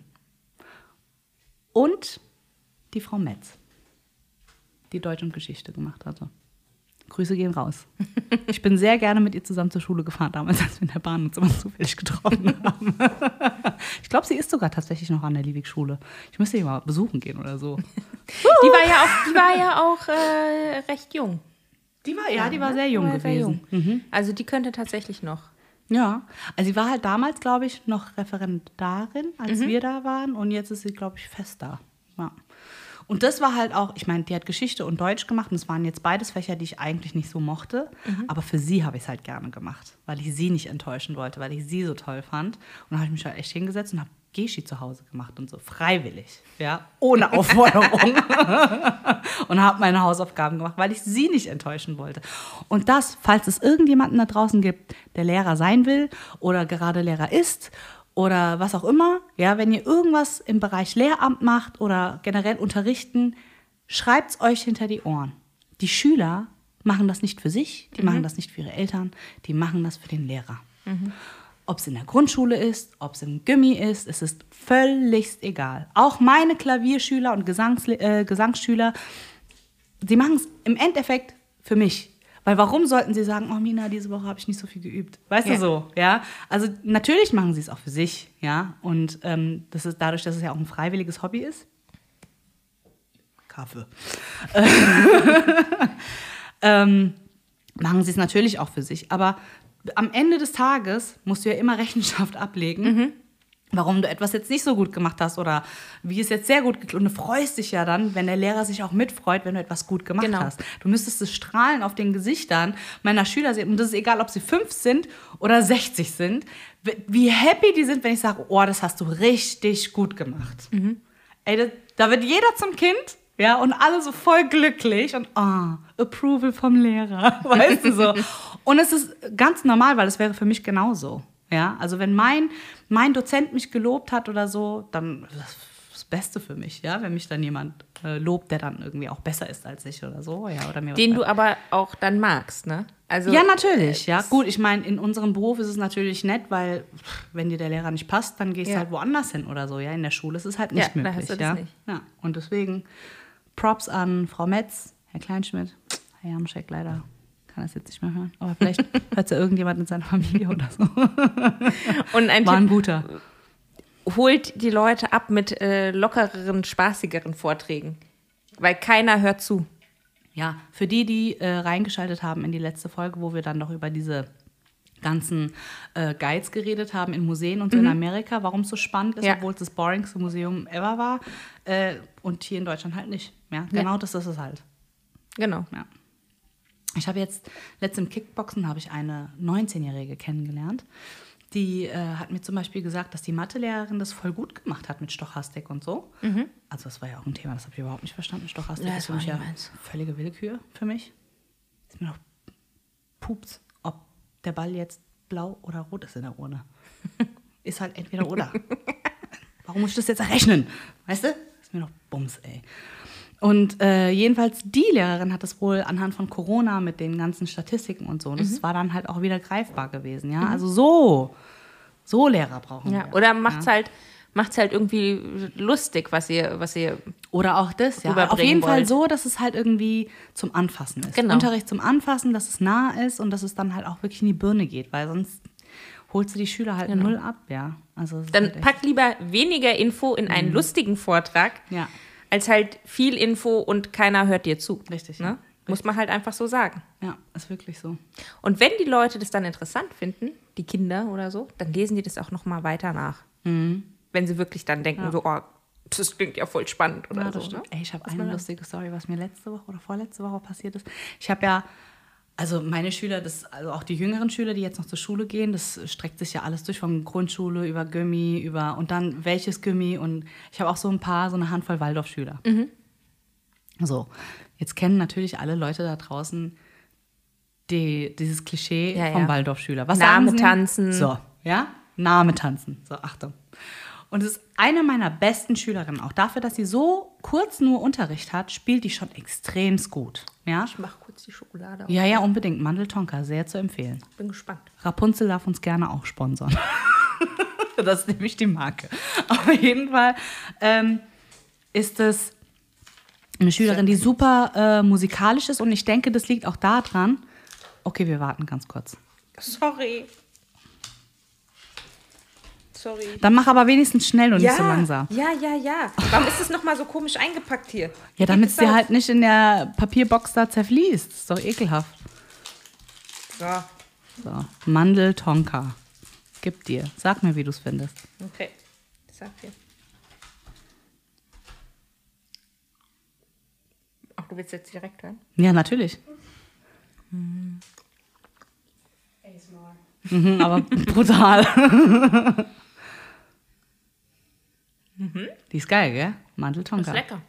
Und die Frau Metz, die Deutsch und Geschichte gemacht hatte. Grüße gehen raus. Ich bin sehr gerne mit ihr zusammen zur Schule gefahren, damals, als wir in der Bahn uns immer zufällig getroffen haben. Ich glaube, sie ist sogar tatsächlich noch an der Liebig-Schule. Ich müsste sie mal besuchen gehen oder so. Die war ja auch recht jung. Die war sehr jung gewesen. Also die könnte tatsächlich noch. Ja, also sie war halt damals, glaube ich, noch Referendarin, als wir da waren. Und jetzt ist sie, glaube ich, fest da. Ja. Und das war halt auch, ich meine, die hat Geschichte und Deutsch gemacht. Und es waren jetzt beides Fächer, die ich eigentlich nicht so mochte. Aber für sie habe ich es halt gerne gemacht, weil ich sie nicht enttäuschen wollte, weil ich sie so toll fand. Und dann habe ich mich halt echt hingesetzt und habe Geschi zu Hause gemacht und so, freiwillig, ja, ohne Aufforderung. Und habe meine Hausaufgaben gemacht, weil ich sie nicht enttäuschen wollte. Und das, falls es irgendjemanden da draußen gibt, der Lehrer sein will oder gerade Lehrer ist oder was auch immer, ja, wenn ihr irgendwas im Bereich Lehramt macht oder generell unterrichten, schreibt es euch hinter die Ohren. Die Schüler machen das nicht für sich, die machen das nicht für ihre Eltern, die machen das für den Lehrer. Ob es in der Grundschule ist, ob es im Gymi ist, es ist völligst egal. Auch meine Klavierschüler und Gesangsschüler, sie machen es im Endeffekt für mich. Weil warum sollten sie sagen, oh Mina, diese Woche habe ich nicht so viel geübt? Weißt du so, ja? Also natürlich machen sie es auch für sich, ja? Und das ist dadurch, dass es ja auch ein freiwilliges Hobby ist. Kaffee. Machen sie es natürlich auch für sich. Aber am Ende des Tages musst du ja immer Rechenschaft ablegen. warum du etwas jetzt nicht so gut gemacht hast oder wie es jetzt sehr gut geklappt. Und du freust dich ja dann, wenn der Lehrer sich auch mitfreut, wenn du etwas gut gemacht hast. Du müsstest das Strahlen auf den Gesichtern meiner Schüler sehen. Und das ist egal, ob sie 5 sind oder 60 sind. Wie happy die sind, wenn ich sage, oh, das hast du richtig gut gemacht. Ey, da wird jeder zum Kind, ja, und alle so voll glücklich und Approval vom Lehrer, weißt du so. Und es ist ganz normal, weil es wäre für mich genauso. Ja, also wenn mein Dozent mich gelobt hat oder so, dann ist das Beste für mich, ja, wenn mich dann jemand lobt, der dann irgendwie auch besser ist als ich oder so, ja, oder mir Den du aber auch dann magst, ne? Also, ja, natürlich, ja. Gut, ich meine, in unserem Beruf ist es natürlich nett, weil wenn dir der Lehrer nicht passt, dann gehst du halt woanders hin oder so, ja. In der Schule ist es halt nicht möglich, da hast du ja. das nicht. Ja. Und deswegen Props an Frau Metz, Herr Kleinschmidt, Herr Jamschek leider. Kann das jetzt nicht mehr hören. Aber vielleicht hört es ja irgendjemand in seiner Familie oder so. Und ein War ein Tipp, guter. holt die Leute ab mit lockereren, spaßigeren Vorträgen. Weil keiner hört zu. Ja, für die reingeschaltet haben in die letzte Folge, wo wir dann noch über diese ganzen Guides geredet haben in Museen und so in Amerika, warum es so spannend ist, obwohl es das boringste Museum ever war. Und hier in Deutschland halt nicht. Ja, genau das ist es halt. Genau. Ja. Ich habe jetzt, letztens im Kickboxen habe ich eine 19-Jährige kennengelernt, die hat mir zum Beispiel gesagt, dass die Mathelehrerin das voll gut gemacht hat mit Stochastik und so. Also das war ja auch ein Thema, das habe ich überhaupt nicht verstanden. Stochastik ist für mich ja völlige Willkür für mich. Ist mir doch Pups, ob der Ball jetzt blau oder rot ist in der Urne. Ist halt entweder oder. Warum muss ich das jetzt errechnen? Weißt du? Ist mir doch Bums, ey. Und jedenfalls die Lehrerin hat das wohl anhand von Corona mit den ganzen Statistiken und so. Und das war dann halt auch wieder greifbar gewesen, ja. Also so Lehrer brauchen wir. Oder macht's halt irgendwie lustig, was ihr oder auch das, ja. Auf jeden Fall so, dass es halt irgendwie zum Anfassen ist. Genau. Unterricht zum Anfassen, dass es nah ist und dass es dann halt auch wirklich in die Birne geht, weil sonst holst du die Schüler halt null ab, ja. Also dann halt pack lieber weniger Info in einen lustigen Vortrag. Ja. Als halt viel Info und keiner hört dir zu. Richtig, ne? ja. Muss man halt einfach so sagen. Ja, ist wirklich so. Und wenn die Leute das dann interessant finden, die Kinder oder so, dann lesen die das auch noch mal weiter nach. Wenn sie wirklich dann denken, so, oh, das klingt ja voll spannend oder so. Ne? Ey, ich habe eine lustige Story, was mir letzte Woche oder vorletzte Woche passiert ist. Ich habe ja, also meine Schüler, also auch die jüngeren Schüler, die jetzt noch zur Schule gehen, das streckt sich ja alles durch, von Grundschule über Gymi, und dann welches Gymi. Und ich habe auch so eine Handvoll Waldorfschüler. So, jetzt kennen natürlich alle Leute da draußen dieses Klischee vom Waldorfschüler. Was Name tanzen. So, ja, Name tanzen. So, Achtung. Und es ist eine meiner besten Schülerinnen. Auch dafür, dass sie so kurz nur Unterricht hat, spielt die schon extremst gut. Ja? Ich mach kurz die Schokolade auf. Ja, unbedingt. Mandeltonka, sehr zu empfehlen. Bin gespannt. Rapunzel darf uns gerne auch sponsern. Das ist nämlich die Marke. Auf jeden Fall ist es eine Schülerin, die super musikalisch ist. Und ich denke, das liegt auch daran. Okay, wir warten ganz kurz. Sorry. Dann mach aber wenigstens schnell und nicht so langsam. Ja. Warum ist das nochmal so komisch eingepackt hier? Ja, damit es dir halt nicht in der Papierbox da zerfließt. Das ist doch ekelhaft. So, Mandeltonka. Gib dir. Sag mir, wie du es findest. Okay, sag dir. Ach, du willst jetzt direkt hören? Ja, natürlich. Aber brutal. Die ist geil, gell? Mandeltonka. Ist lecker.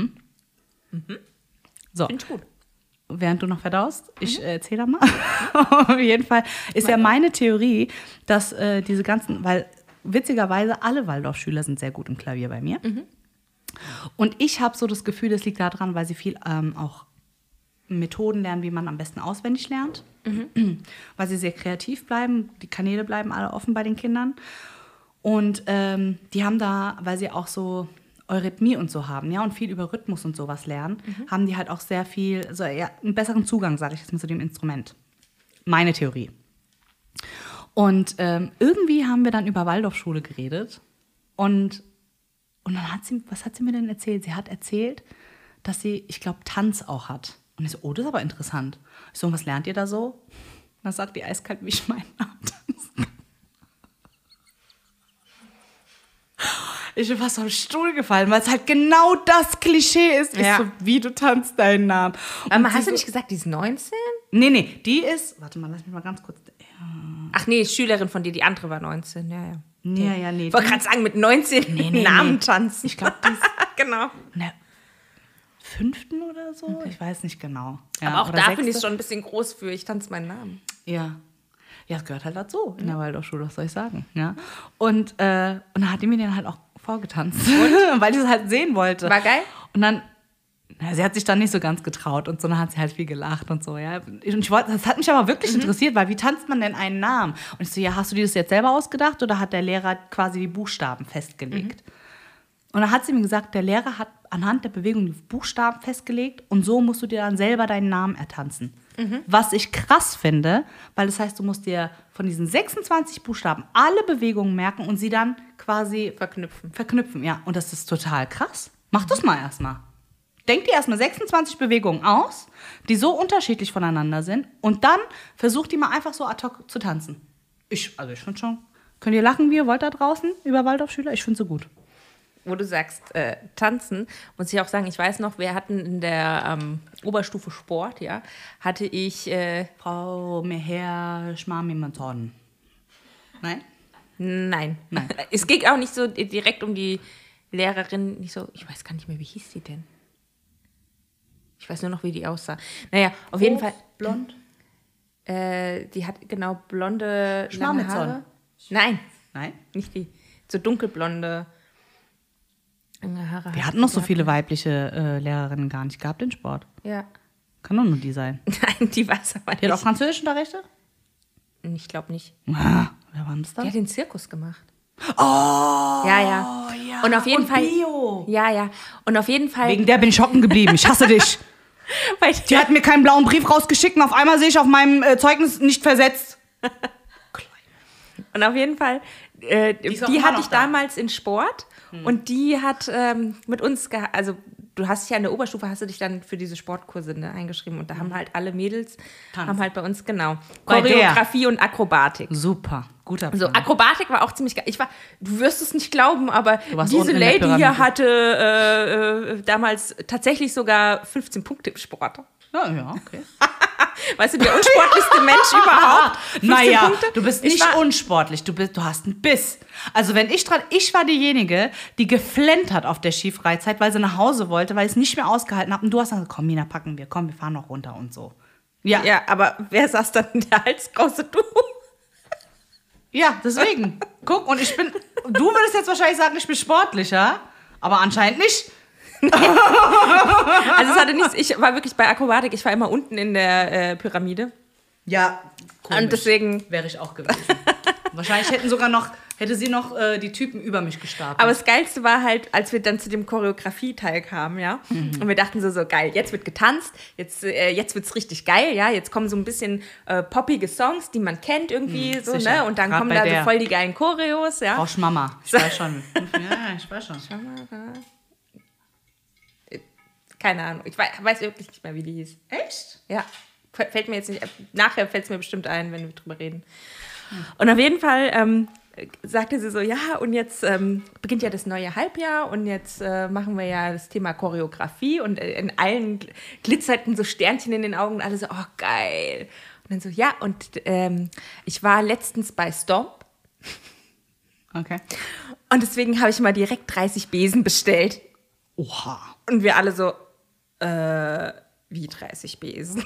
So, Finde ich gut. während du noch verdaust, ich erzähle da mal. Auf jeden Fall ist ja meine Theorie, dass diese ganzen, weil witzigerweise alle Waldorfschüler sind sehr gut im Klavier bei mir. Und ich habe so das Gefühl, das liegt daran, weil sie viel auch Methoden lernen, wie man am besten auswendig lernt. Weil sie sehr kreativ bleiben. Die Kanäle bleiben alle offen bei den Kindern. Und die haben da, weil sie auch so Eurythmie und so haben, ja, und viel über Rhythmus und sowas lernen, haben die halt auch sehr viel, also ja, einen besseren Zugang, sage ich jetzt mal, zu dem Instrument. Meine Theorie. Und irgendwie haben wir dann über Waldorfschule geredet. Und dann was hat sie mir denn erzählt? Sie hat erzählt, dass sie, ich glaube, Tanz auch hat. Und ich so, oh, das ist aber interessant. Ich so, und was lernt ihr da so? Und dann sagt die eiskalt, wie ich meinen Namen tanzen. Ich bin fast vom Stuhl gefallen, weil es halt genau das Klischee ist. Ja. Ich so, wie du tanzt deinen Namen. Und Hast sie du nicht gesagt, die ist 19? Nee, die ist, warte mal, lass mich mal ganz kurz. Ach nee, Schülerin von dir, die andere war 19, ja. Nee. Ich wollte gerade sagen, mit 19 Namen tanzen. Ich glaube, die ist Genau. in der 5. oder so. Ich weiß nicht genau. Ja, Aber auch oder da finde ich 6.. es schon ein bisschen groß für, ich tanze meinen Namen. Ja. Ja, es gehört halt dazu in der Waldorfschule, was soll ich sagen. Ja. Und dann hat die mir den halt auch vorgetanzt, weil ich es halt sehen wollte. War geil? Und dann, sie hat sich dann nicht so ganz getraut und so, dann hat sie halt viel gelacht und so, ja. Und das hat mich aber wirklich interessiert, weil wie tanzt man denn einen Namen? Und ich so, ja, hast du dir das jetzt selber ausgedacht oder hat der Lehrer quasi die Buchstaben festgelegt? Und dann hat sie mir gesagt, der Lehrer hat anhand der Bewegung die Buchstaben festgelegt und so musst du dir dann selber deinen Namen ertanzen. Was ich krass finde, weil das heißt, du musst dir von diesen 26 Buchstaben alle Bewegungen merken und sie dann quasi verknüpfen. Ja, und das ist total krass. Mach das mal erstmal. Denk dir erstmal 26 Bewegungen aus, die so unterschiedlich voneinander sind und dann versuch die mal einfach so ad hoc zu tanzen. Ich finde schon. Könnt ihr lachen, wie ihr wollt da draußen über Waldorfschüler? Ich finde so gut. Wo du sagst, tanzen, muss ich auch sagen, ich weiß noch, wir hatten in der Oberstufe Sport, ja, hatte ich... Frau Meher Schmarmimanton. Nein? Nein. Es ging auch nicht so direkt um die Lehrerin, nicht so, ich weiß gar nicht mehr, wie hieß sie denn? Ich weiß nur noch, wie die aussah. Naja, auf jeden Fall... Blond? Die hat genau blonde, lange Schmarmizon. Haare. Nein, Nein? nicht die. So dunkelblonde lange Haare. Wir hatten noch so viele weibliche Lehrerinnen gar nicht gehabt in Sport. Ja. Kann doch nur die sein. Nein, die weiß aber Die hat auch nicht. Französisch unterrichtet? Ich glaube nicht. Ah, wer war das Die dann? hat den Zirkus gemacht. Oh! Ja. Und auf jeden Fall. Bio. Ja. Und auf jeden Fall. Wegen der bin ich hocken geblieben. Ich hasse dich. weil Die hat mir keinen blauen Brief rausgeschickt und auf einmal sehe ich auf meinem Zeugnis nicht versetzt. Und auf jeden Fall, ist auch die immer hatte noch ich da. damals in Sport und die hat mit uns, also du hast dich ja in der Oberstufe, hast du dich dann für diese Sportkurse eingeschrieben und da haben halt alle Mädels, haben halt bei uns, genau, Bei der. Choreografie und Akrobatik. Super. Guter So, Plan. Akrobatik war auch ziemlich geil. Du wirst es nicht glauben, aber warst diese unten in der Lady hier Pyramide. hatte damals tatsächlich sogar 15 Punkte im Sport. Ja, okay. Weißt du, der unsportlichste Mensch überhaupt. 15 Naja, Punkte. du bist Ich nicht war- unsportlich, du hast einen Biss. Also wenn ich war diejenige, die geflennt hat auf der Skifreizeit, weil sie nach Hause wollte, weil ich es nicht mehr ausgehalten habe. Und du hast dann gesagt, komm Mina, packen wir, komm, wir fahren noch runter und so. Ja, Ja, aber wer saß dann in der Halskrause? Du. ja, deswegen. Guck, und du würdest jetzt wahrscheinlich sagen, ich bin sportlicher, aber anscheinend nicht. Also es hatte nichts, ich war wirklich bei Akrobatik, ich war immer unten in der Pyramide. Ja, komisch. Und deswegen, wäre ich auch gewesen. Wahrscheinlich hätte sie noch die Typen über mich gestapelt. aber das Geilste war halt, als wir dann zu dem Choreografie-Teil kamen, ja, und wir dachten so geil, jetzt wird getanzt, jetzt wird's richtig geil, ja, jetzt kommen so ein bisschen poppige Songs, die man kennt irgendwie, so, sicher. ne, und dann Grad kommen bei da so der. voll die geilen Choreos, ja. Frau Schmammer, ich weiß schon. Ja, ich weiß schon. Keine Ahnung, ich weiß wirklich nicht mehr, wie die hieß. Echt? Ja, fällt mir jetzt nicht, nachher fällt es mir bestimmt ein, wenn wir drüber reden. Und auf jeden Fall sagte sie so, ja, und jetzt beginnt ja das neue Halbjahr und jetzt machen wir ja das Thema Choreografie und in allen glitzerten so Sternchen in den Augen und alle so, oh, geil. Und dann so, ja, und ich war letztens bei Stomp Okay. und deswegen habe ich mal direkt 30 Besen bestellt. Oha. Und wir alle so, wie 30 Besen?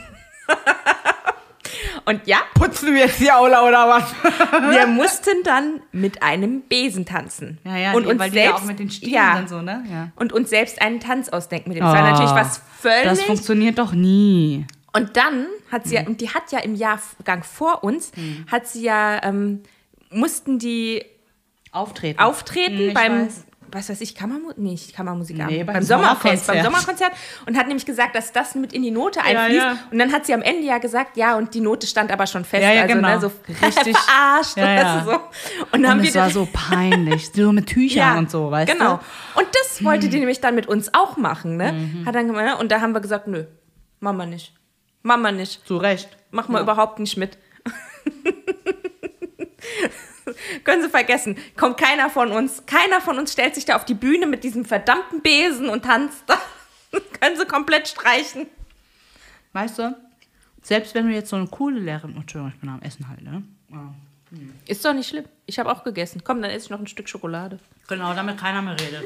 Und ja, Putzen wir jetzt die Aula oder was? wir mussten dann mit einem Besen tanzen. Ja, und uns weil die selbst, ja auch mit den Stielen ja, dann so, ne? Ja. und uns selbst einen Tanz ausdenken mit dem. Das war natürlich was völlig. Das funktioniert doch nie. Und dann hat sie ja, und die hat ja im Jahrgang vor uns, hat sie ja, mussten die auftreten Ich beim, weiß. was weiß ich, Kammermusik, Nee, beim Sommerfest, beim Sommerkonzert. Sommerkonzert und hat nämlich gesagt, dass das mit in die Note Ja, einfließt. ja. Und dann hat sie am Ende ja gesagt, ja, und die Note stand aber schon fest. Ja, ja, also, genau. ne, so Richtig. verarscht. Ja, ja. weißt du, so. Und dann Und haben es wir war so peinlich. So mit Tüchern und so, weißt genau. du? Und das wollte die nämlich dann mit uns auch machen, ne? Hat dann gemeint, ne? Und da haben wir gesagt, nö, machen wir nicht. Machen wir nicht. Zu Recht. Machen wir überhaupt nicht mit. Können Sie vergessen. Kommt keiner von uns stellt sich da auf die Bühne mit diesem verdammten Besen und tanzt da. Können Sie komplett streichen. Weißt du, selbst wenn du jetzt so eine coole Lehrerin... Entschuldigung, ich bin am Essen halt, ne? Ja. Ist doch nicht schlimm. Ich habe auch gegessen. Komm, dann esse ich noch ein Stück Schokolade. Genau, damit keiner mehr redet.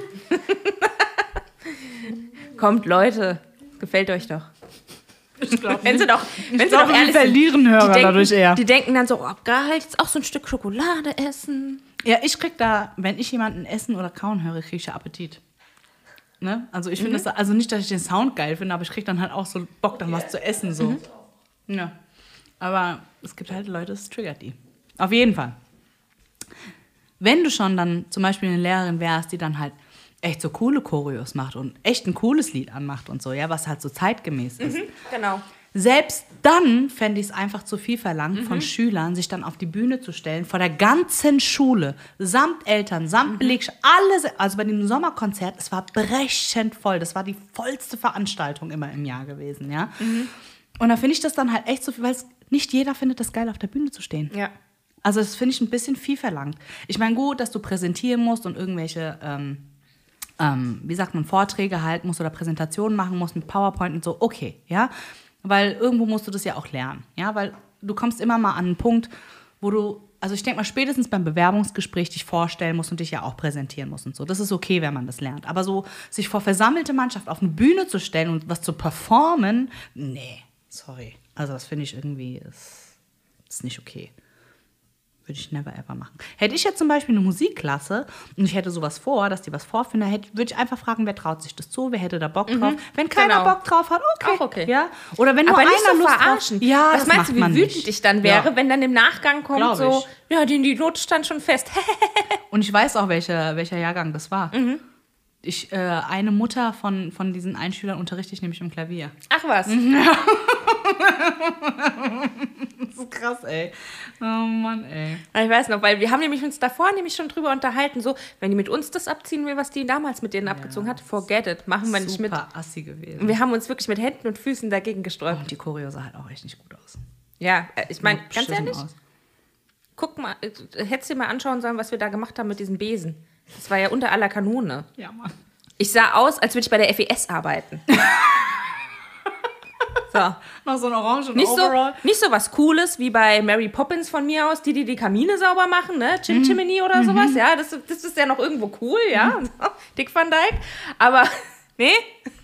Kommt, Leute. Gefällt euch doch. Ich glaube, Wenn Sie doch wir ehrlich verlieren Hörer sind, dadurch eher. die denken dann so, oh geil, jetzt auch so ein Stück Schokolade essen. Ja, ich krieg da, wenn ich jemanden essen oder kauen höre, kriege ich ja Appetit. Ne? Also ich finde das, also nicht, dass ich den Sound geil finde, aber ich krieg dann halt auch so Bock, dann was zu essen. So. Ja. Aber es gibt halt Leute, das triggert die. Auf jeden Fall. Wenn du schon dann zum Beispiel eine Lehrerin wärst, die dann halt echt so coole Choreos macht und echt ein cooles Lied anmacht und so, ja, was halt so zeitgemäß ist. Genau. Selbst dann fände ich es einfach zu viel verlangt von Schülern, sich dann auf die Bühne zu stellen, vor der ganzen Schule, samt Eltern, samt Belegschaft, alle, also bei dem Sommerkonzert, es war brechend voll, das war die vollste Veranstaltung immer im Jahr gewesen, ja. Und da finde ich das dann halt echt so viel, weil nicht jeder findet das geil, auf der Bühne zu stehen. Ja. Also das finde ich ein bisschen viel verlangt. Ich meine, gut, dass du präsentieren musst und irgendwelche, wie sagt man, Vorträge halten musst oder Präsentationen machen musst mit PowerPoint und so, okay, ja. Weil irgendwo musst du das ja auch lernen, ja, weil du kommst immer mal an einen Punkt, wo du, also ich denke mal, spätestens beim Bewerbungsgespräch dich vorstellen musst und dich ja auch präsentieren musst und so. Das ist okay, wenn man das lernt. Aber so sich vor versammelte Mannschaft auf eine Bühne zu stellen und was zu performen, nee, sorry. Also das finde ich irgendwie, ist nicht okay. Würde ich never ever machen. Hätte ich jetzt zum Beispiel eine Musikklasse und ich hätte sowas vor, dass die was vorfinden, würde ich einfach fragen, wer traut sich das zu, wer hätte da Bock drauf. Wenn keiner Bock drauf hat, okay. Auch okay. Ja? Oder wenn nur Aber einer nicht so Lust verarschen. drauf, ja, was das meinst du, macht wie man wütend nicht. ich dann wäre, Ja. wenn dann im Nachgang kommt Glaub so, ich. ja, die Note stand schon fest. Und ich weiß auch, welcher Jahrgang das war. Eine Mutter von diesen Einschülern unterrichte ich nämlich im Klavier. Ach was. Das ist krass, ey. Oh Mann, ey. Ich weiß noch, weil wir haben uns davor schon drüber unterhalten, so, wenn die mit uns das abziehen will, was die damals mit denen abgezogen hat, forget it, machen wir nicht mit. Super assi gewesen. Und wir haben uns wirklich mit Händen und Füßen dagegen gesträubt. Und die Choreo sah halt auch echt nicht gut aus. Ja, ich meine, ganz Beschissen ehrlich, aus. guck mal, hättest du dir mal anschauen sollen, was wir da gemacht haben mit diesem Besen. Das war ja unter aller Kanone. Ja, Mann. Ich sah aus, als würde ich bei der FES arbeiten. So. Noch so ein orangen Nicht Overall. so was Cooles wie bei Mary Poppins von mir aus, die Kamine sauber machen, ne? Chimney oder sowas, ja. Das ist ja noch irgendwo cool, ja. Dick Van Dyke. Aber, nee.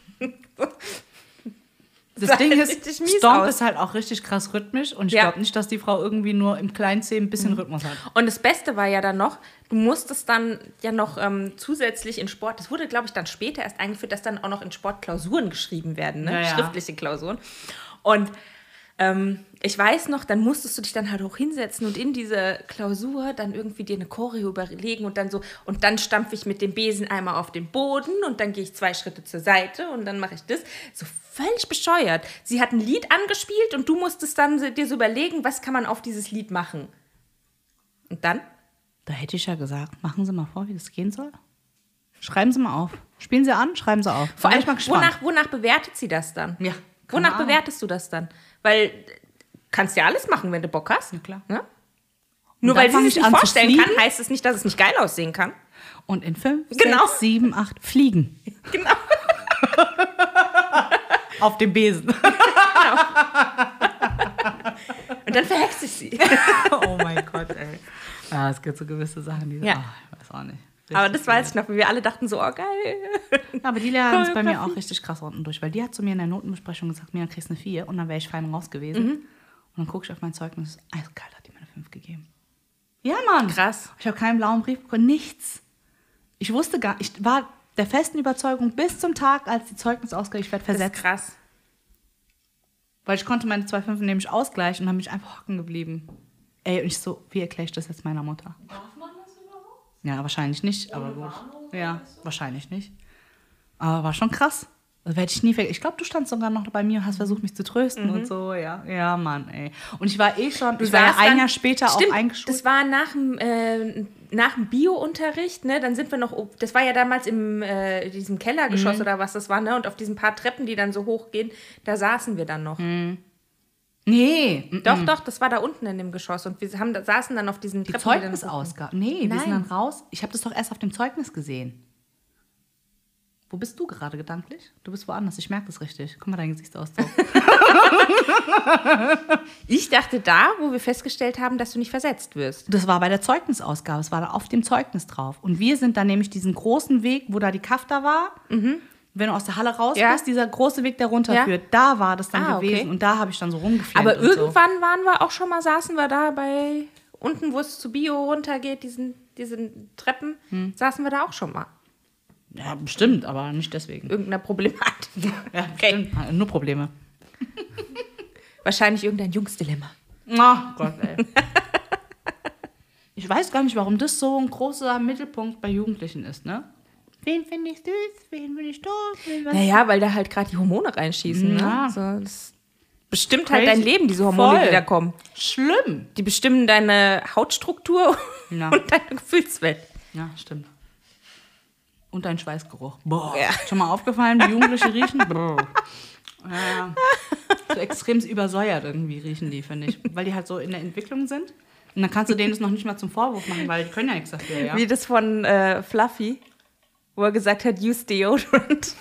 Das Ding ist, richtig mies Stomp aus. ist halt auch richtig krass rhythmisch und ich Ja. glaube nicht, dass die Frau irgendwie nur im kleinen Zeh ein bisschen Rhythmus hat. Und das Beste war ja dann noch, du musstest dann ja noch zusätzlich in Sport, das wurde, glaube ich, dann später erst eingeführt, dass dann auch noch in Sport Klausuren geschrieben werden, ne? Ja, ja. Schriftliche Klausuren. Und ich weiß noch, dann musstest du dich dann halt auch hinsetzen und in diese Klausur dann irgendwie dir eine Choreo überlegen und dann stampfe ich mit dem Besen einmal auf den Boden und dann gehe ich 2 Schritte zur Seite und dann mache ich das. So völlig bescheuert. Sie hat ein Lied angespielt und du musstest dann dir so überlegen, was kann man auf dieses Lied machen. Und dann? Da hätte ich ja gesagt, machen Sie mal vor, wie das gehen soll. Schreiben Sie mal auf. Spielen Sie an, schreiben Sie auf. Vor Bin allem, ich mal gespannt. wonach bewertet sie das dann? Ja. Wonach Keine Ahnung. bewertest du das dann? Weil kannst ja alles machen, wenn du Bock hast. Ja, klar. Ne? Nur dann weil sie fang sich ich nicht an zu vorstellen kann, fliegen. heißt es nicht, dass es nicht geil aussehen kann. Und in 5, Genau. 6, 7, 8 fliegen. Genau. Auf dem Besen. Und dann verhext ich sie. Oh mein Gott, ey. Ja, es gibt so gewisse Sachen, die... Ja. Oh, ich weiß auch nicht. Aber das weiß ich noch, weil wir alle dachten so, oh geil. Aber die Lehrerin ist bei mir auch richtig krass unten durch, weil die hat zu mir in der Notenbesprechung gesagt, Mia, kriegst eine 4 und dann wäre ich fein raus gewesen. Und dann gucke ich auf mein Zeugnis, eiskalt hat die mir eine 5 gegeben. Ja, Mann. Krass. Ich habe keinen blauen Brief bekommen, nichts. Ich wusste gar ich war der festen Überzeugung bis zum Tag, als die Zeugnis ausgab, ich werde Das ist versetzt. krass. Weil ich konnte meine 2 5 nämlich ausgleichen und dann bin ich einfach hocken geblieben. Ey, und ich so, wie erkläre ich das jetzt meiner Mutter? Darf man das überhaupt? Ja, wahrscheinlich nicht, aber gut. Warnung Ja, oder so? wahrscheinlich nicht. Aber war schon krass. Das werde ich nie vergessen. Ich glaube, du standst sogar noch bei mir und hast versucht, mich zu trösten und so. Ja, ja, Mann, ey. Und ich war schon, ich war ja saßt ein dann- Jahr später Stimmt, auch eingeschult. das war nach dem Bio-Unterricht, ne? Dann sind wir noch, das war ja damals im diesem Kellergeschoss oder was das war, ne? Und auf diesen paar Treppen, die dann so hochgehen, da saßen wir dann noch. Nee. Doch, das war da unten in dem Geschoss. Und wir saßen dann auf diesen Die Treppen. die dann- Zeugnisausgabe. Nee, wir Nein. sind dann raus. Ich habe das doch erst auf dem Zeugnis gesehen. Wo bist du gerade gedanklich? Du bist woanders, ich merke das richtig. Guck mal, dein Gesichtsausdruck. Ich dachte da, wo wir festgestellt haben, dass du nicht versetzt wirst. Das war bei der Zeugnisausgabe, es war da auf dem Zeugnis drauf. Und wir sind dann nämlich diesen großen Weg, wo da die Kafta war, wenn du aus der Halle raus Ja. bist, dieser große Weg, der runterführt, da war das dann Ah, gewesen. okay. Und da habe ich dann so rumgefilmt. Aber und so. irgendwann waren wir auch schon mal, saßen wir da bei unten, wo es zu Bio runtergeht, diesen Treppen, saßen wir da auch schon mal. Ja, bestimmt, aber nicht deswegen. Irgendeiner Problematik. Ja, Okay. bestimmt. Nur Probleme. Wahrscheinlich irgendein Jungsdilemma. Ach Gott, ey. Ich weiß gar nicht, warum das so ein großer Mittelpunkt bei Jugendlichen ist, ne? Wen finde ich süß, wen finde ich doof, wen was. Naja, weil da halt gerade die Hormone reinschießen. Ja. Ne? So, das bestimmt halt Crazy. dein Leben, diese Hormone, Voll. die da kommen. Schlimm. Die bestimmen deine Hautstruktur Ja. und deine Gefühlswelt. Ja, stimmt. Und dein Schweißgeruch. Boah. Ja. Schon mal aufgefallen, wie Jugendliche riechen? Boah. Ja. So extrem übersäuert irgendwie riechen die, finde ich. Weil die halt so in der Entwicklung sind. Und dann kannst du denen das noch nicht mal zum Vorwurf machen, weil die können ja nichts dafür, ja? Wie das von Fluffy, wo er gesagt hat, use deodorant.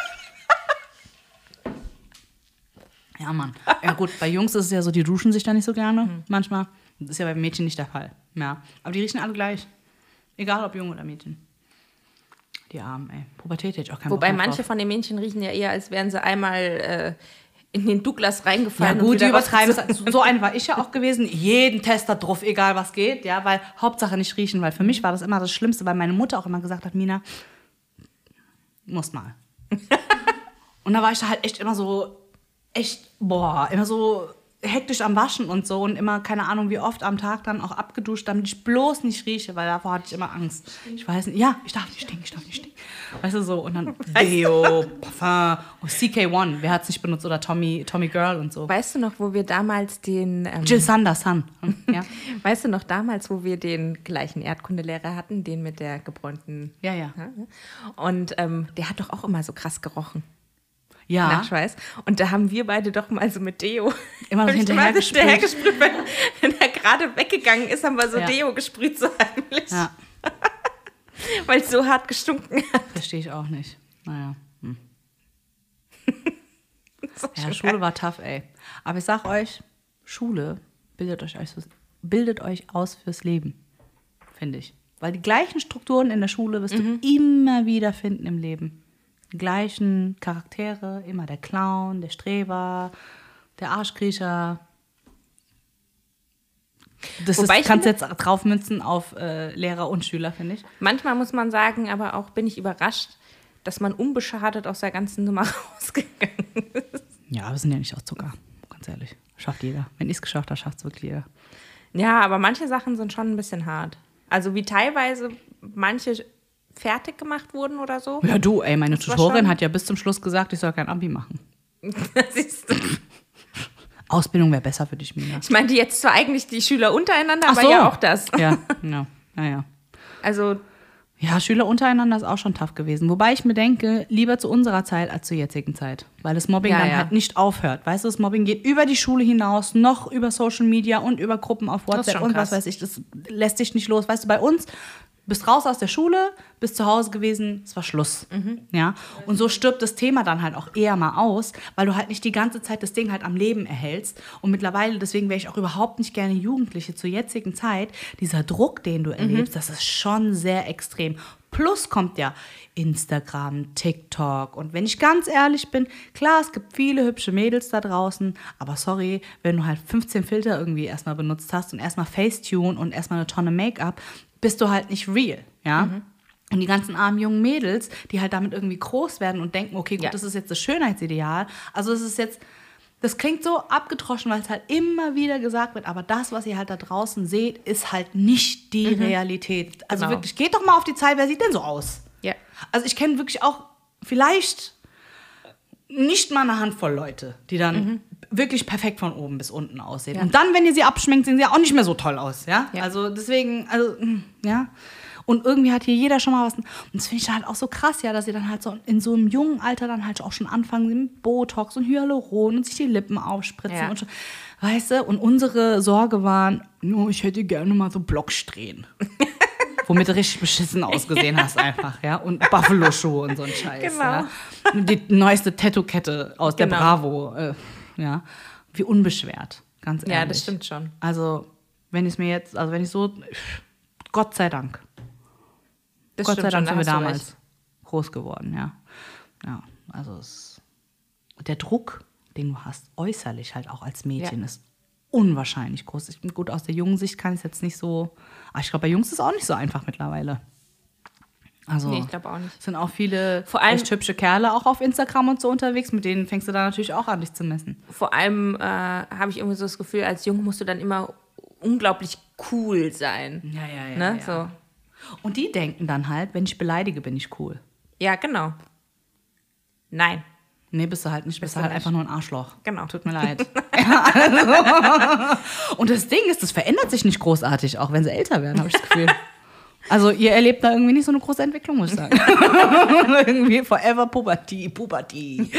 Ja, Mann. Ja gut, bei Jungs ist es ja so, die duschen sich da nicht so gerne manchmal. Das ist ja bei Mädchen nicht der Fall. Ja. Aber die riechen alle gleich. Egal ob Junge oder Mädchen. Die Armen, ey. Pubertät hätte ich auch keinen Wobei Bock mehr manche drauf. von den Mädchen riechen ja eher, als wären sie einmal in den Douglas Ja reingefallen. und gut, die wieder übertreiben raus- es. So eine war ich ja auch gewesen. Jeden Tester drauf, egal was geht. Ja, weil Hauptsache nicht riechen. Weil für mich war das immer das Schlimmste, weil meine Mutter auch immer gesagt hat, Mina, musst mal. Und da war ich da halt echt immer so, immer so hektisch am Waschen und so. Und immer, keine Ahnung, wie oft am Tag dann auch abgeduscht, damit ich bloß nicht rieche, weil davor hatte ich immer Angst. Ich weiß nicht, ja, ich darf nicht stinken. Weißt du, so. Und dann Deo, Parfum, und CK1, wer hat es nicht benutzt? Oder Tommy Girl und so. Weißt du noch, wo wir damals den Jill Sanders, ja. Weißt du noch damals, wo wir den gleichen Erdkundelehrer hatten, den mit der gebräunten... Ja. Und der hat doch auch immer so krass gerochen Ja, nach Schweiß. Und da haben wir beide doch mal so mit Deo... Immer noch hab ich hinterher gesprüht. gesprüht. Wenn er gerade weggegangen ist, haben wir so Ja. Deo gesprüht, so heimlich. ja, Weil es so hart gestunken hat. verstehe ich auch nicht. Naja. So Ja, schön. Schule war tough, ey. Aber ich sag euch, Schule bildet euch aus fürs Leben, finde ich. Weil die gleichen Strukturen in der Schule wirst du immer wieder finden im Leben. Die gleichen Charaktere, immer der Clown, der Streber, der Arschkriecher. Wobei ich kannst du finde- jetzt draufmünzen auf Lehrer und Schüler, finde ich. Manchmal muss man sagen, aber auch bin ich überrascht, dass man unbeschadet aus der ganzen Nummer rausgegangen ist. Ja, wir sind ja nicht aus Zucker, ganz ehrlich. Schafft jeder. Wenn ich es geschafft habe, schafft es wirklich jeder. Ja, aber manche Sachen sind schon ein bisschen hart. Also wie teilweise manche fertig gemacht wurden oder so. Ja, du, ey, meine Das war Tutorin schon- hat ja bis zum Schluss gesagt, ich soll kein Abi machen. Siehst du. Ausbildung wäre besser für dich, Mina. Ich meinte jetzt zwar eigentlich die Schüler untereinander, Ach aber so. ja auch das. Ja, ja. Also Ja, Schüler untereinander ist auch schon tough gewesen. Wobei ich mir denke, lieber zu unserer Zeit als zur jetzigen Zeit. Weil das Mobbing Ja, dann ja. halt nicht aufhört. Weißt du, das Mobbing geht über die Schule hinaus, noch über Social Media und über Gruppen auf ist WhatsApp schon und krass. was weiß ich. Das lässt sich nicht los. Weißt du, bei uns, bist raus aus der Schule, bist zu Hause gewesen, es war Schluss. Ja? Und so stirbt das Thema dann halt auch eher mal aus, weil du halt nicht die ganze Zeit das Ding halt am Leben erhältst. Und mittlerweile, deswegen wäre ich auch überhaupt nicht gerne Jugendliche zur jetzigen Zeit. Dieser Druck, den du erlebst, das ist schon sehr extrem. Plus kommt ja Instagram, TikTok. Und wenn ich ganz ehrlich bin, klar, es gibt viele hübsche Mädels da draußen, aber sorry, wenn du halt 15 Filter irgendwie erstmal benutzt hast und erstmal Facetune und erstmal eine Tonne Make-up, bist du halt nicht real, ja? Und die ganzen armen jungen Mädels, die halt damit irgendwie groß werden und denken, okay, gut, Ja. das ist jetzt das Schönheitsideal. Also es ist jetzt, das klingt so abgetroschen, weil es halt immer wieder gesagt wird, aber das, was ihr halt da draußen seht, ist halt nicht die Realität. Also Genau. wirklich, geht doch mal auf die Zeit, wer sieht denn so aus? ja. Also ich kenne wirklich auch vielleicht nicht mal eine Handvoll Leute, die dann wirklich perfekt von oben bis unten aussehen. Ja. Und dann, wenn ihr sie abschminkt, sehen sie auch nicht mehr so toll aus, ja? Ja. Also deswegen, ja. Und irgendwie hat hier jeder schon mal was. Und das finde ich halt auch so krass, ja, dass sie dann halt so in so einem jungen Alter dann halt auch schon anfangen mit Botox und Hyaluron und sich die Lippen aufspritzen. Ja. Und schon, weißt du, und unsere Sorge waren, nur ich hätte gerne mal so Blocksträhnen. Womit du richtig beschissen ausgesehen hast einfach, ja. Und Buffalo-Schuhe und so ein Scheiß, Genau. ja. Die neueste Tattoo-Kette aus der Genau. Bravo, ja. Wie unbeschwert, ganz ehrlich. Ja, das stimmt schon. Also, wenn ich so, Gott sei Dank. Das Gott sei stimmt Dank schon, sind wir da hast du damals recht. groß geworden, ja. Ja, also der Druck, den du hast, äußerlich halt auch als Mädchen, ist unwahrscheinlich groß. Ich bin gut, aus der jungen Sicht kann ich es jetzt nicht so, aber ich glaube, bei Jungs ist es auch nicht so einfach mittlerweile. Also, Nee, ich glaube auch nicht. es sind auch viele Vor allem- echt hübsche Kerle auch auf Instagram und so unterwegs, mit denen fängst du da natürlich auch an, dich zu messen. Vor allem habe ich irgendwie so das Gefühl, als Junge musst du dann immer unglaublich cool sein. Ja, Ne? So. Und die denken dann halt, wenn ich beleidige, bin ich cool. Ja, genau. Nein, Nee, bist du halt nicht. Bist du du halt nicht. einfach nur ein Arschloch. Genau. Tut mir leid. Ja, also. Und das Ding ist, das verändert sich nicht großartig, auch wenn sie älter werden, habe ich das Gefühl. Also ihr erlebt da irgendwie nicht so eine große Entwicklung, muss ich sagen. Irgendwie forever Puberty.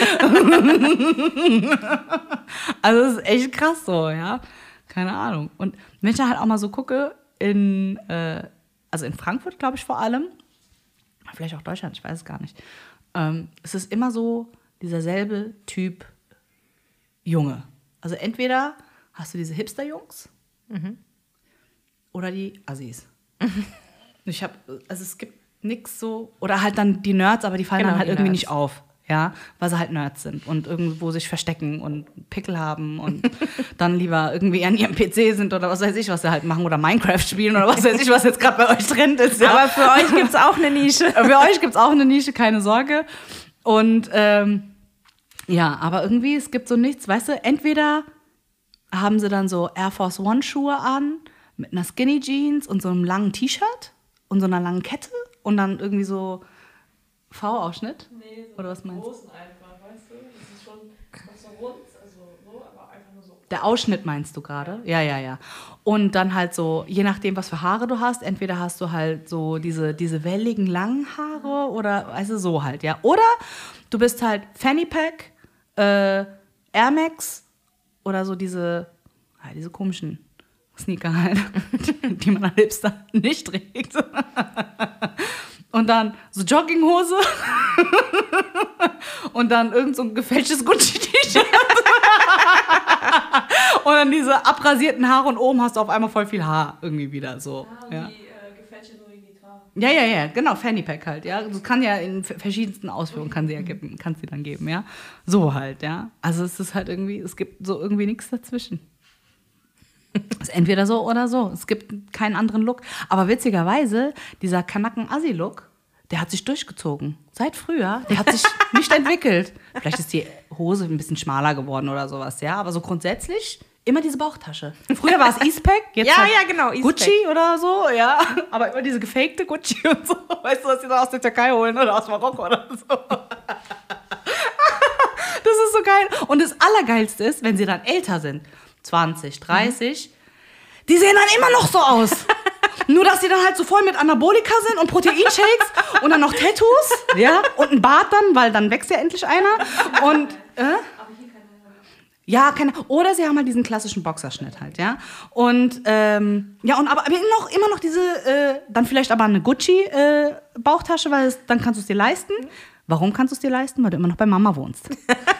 Also das ist echt krass so, ja. Keine Ahnung. Und wenn ich da halt auch mal so gucke, also in Frankfurt, glaube ich, vor allem, vielleicht auch Deutschland, ich weiß es gar nicht, es ist immer so dieser selbe Typ Junge. Also entweder hast du diese Hipster-Jungs oder die Assis. Also es gibt nichts so, oder halt dann die Nerds, aber die fallen Genau, dann halt die irgendwie Nerds. nicht auf. Ja, weil sie halt Nerds sind und irgendwo sich verstecken und Pickel haben und dann lieber irgendwie an ihrem PC sind oder was weiß ich, was sie halt machen oder Minecraft spielen oder was weiß ich, was jetzt gerade bei euch Trend ist. Ja. aber für euch gibt es auch eine Nische. Für euch gibt es auch eine Nische, keine Sorge. Und ja, aber irgendwie, es gibt so nichts, weißt du, entweder haben sie dann so Air Force One Schuhe an mit einer Skinny Jeans und so einem langen T-Shirt und so einer langen Kette und dann irgendwie so V-Ausschnitt. Nee, so Oder was meinst du? großen einfach, weißt du? Das ist schon so rund, also so, aber einfach nur so. Der Ausschnitt meinst du gerade? Ja. Und dann halt so, je nachdem, was für Haare du hast, entweder hast du halt so diese welligen langen Haare oder, also so halt, ja. Oder du bist halt Fanny Pack, Air Max oder so diese komischen Sneaker halt, die man am liebsten nicht trägt. Und dann so Jogginghose und dann irgend so ein gefälschtes Gucci-T-Shirt. Und dann diese abrasierten Haare und oben hast du auf einmal voll viel Haar irgendwie wieder so. Und Ja. die gefällt dir nur in die Haare. Ja, genau, Fanny Pack halt, ja. Das kann ja in verschiedensten Ausführungen kann sie dann geben, ja. So halt, ja. Also es ist halt irgendwie, es gibt so irgendwie nichts dazwischen. Es ist entweder so oder so. Es gibt keinen anderen Look. Aber witzigerweise, dieser Kanaken-Assi-Look, der hat sich durchgezogen. Seit früher. Der hat sich nicht entwickelt. Vielleicht ist die Hose ein bisschen schmaler geworden oder sowas, ja. Aber so grundsätzlich immer diese Bauchtasche. Früher war es Eastpak, jetzt Ja, halt ja, genau, Eastpak. Gucci oder so, ja. Aber immer diese gefakte Gucci und so. Weißt du, was die da aus der Türkei holen oder aus Marokko oder so. Das ist so geil. Und das Allergeilste ist, wenn sie dann älter sind, 20, 30, die sehen dann immer noch so aus. Nur, dass die dann halt so voll mit Anabolika sind und Proteinshakes und dann noch Tattoos, ja, und ein Bart dann, weil dann wächst ja endlich einer. Und, ja, oder sie haben halt diesen klassischen Boxerschnitt halt, ja. Und, ja, und aber immer noch diese, dann vielleicht aber eine Gucci-Bauchtasche, weil dann kannst du es dir leisten. Warum kannst du es dir leisten? Weil du immer noch bei Mama wohnst.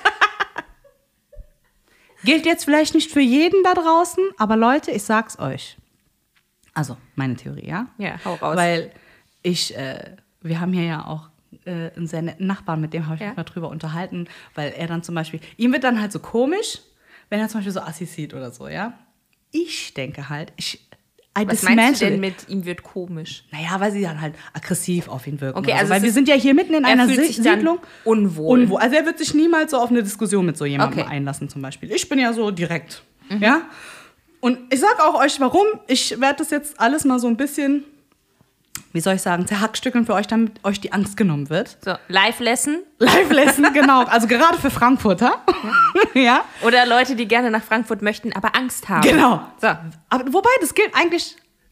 Gilt jetzt vielleicht nicht für jeden da draußen, aber Leute, ich sag's euch. Also, meine Theorie, ja? Ja, hau raus. Weil wir haben hier ja auch einen sehr netten Nachbarn, mit dem habe ich mich mal drüber unterhalten, weil er dann zum Beispiel, ihm wird dann halt so komisch, wenn er zum Beispiel so Assis sieht oder so, ja? Ich denke halt, Was meinst du denn mit, ihm wird komisch? Naja, weil sie dann halt aggressiv auf ihn wirken. Okay, oder so. also Weil es wir ist- sind ja hier mitten in er einer fühlt sich dann Siedlung. unwohl. Also er wird sich niemals so auf eine Diskussion mit so jemandem Okay. einlassen zum Beispiel. Ich bin ja so direkt. Ja? Und ich sag auch euch, warum. Ich werde das jetzt alles mal so ein bisschen, wie soll ich sagen, zerhackstückeln für euch, damit euch die Angst genommen wird. So, Live-Lesson Live-Lesson, genau. Also gerade für Frankfurter. Ja. oder Leute, die gerne nach Frankfurt möchten, aber Angst haben. Genau. So. Aber wobei, das gilt eigentlich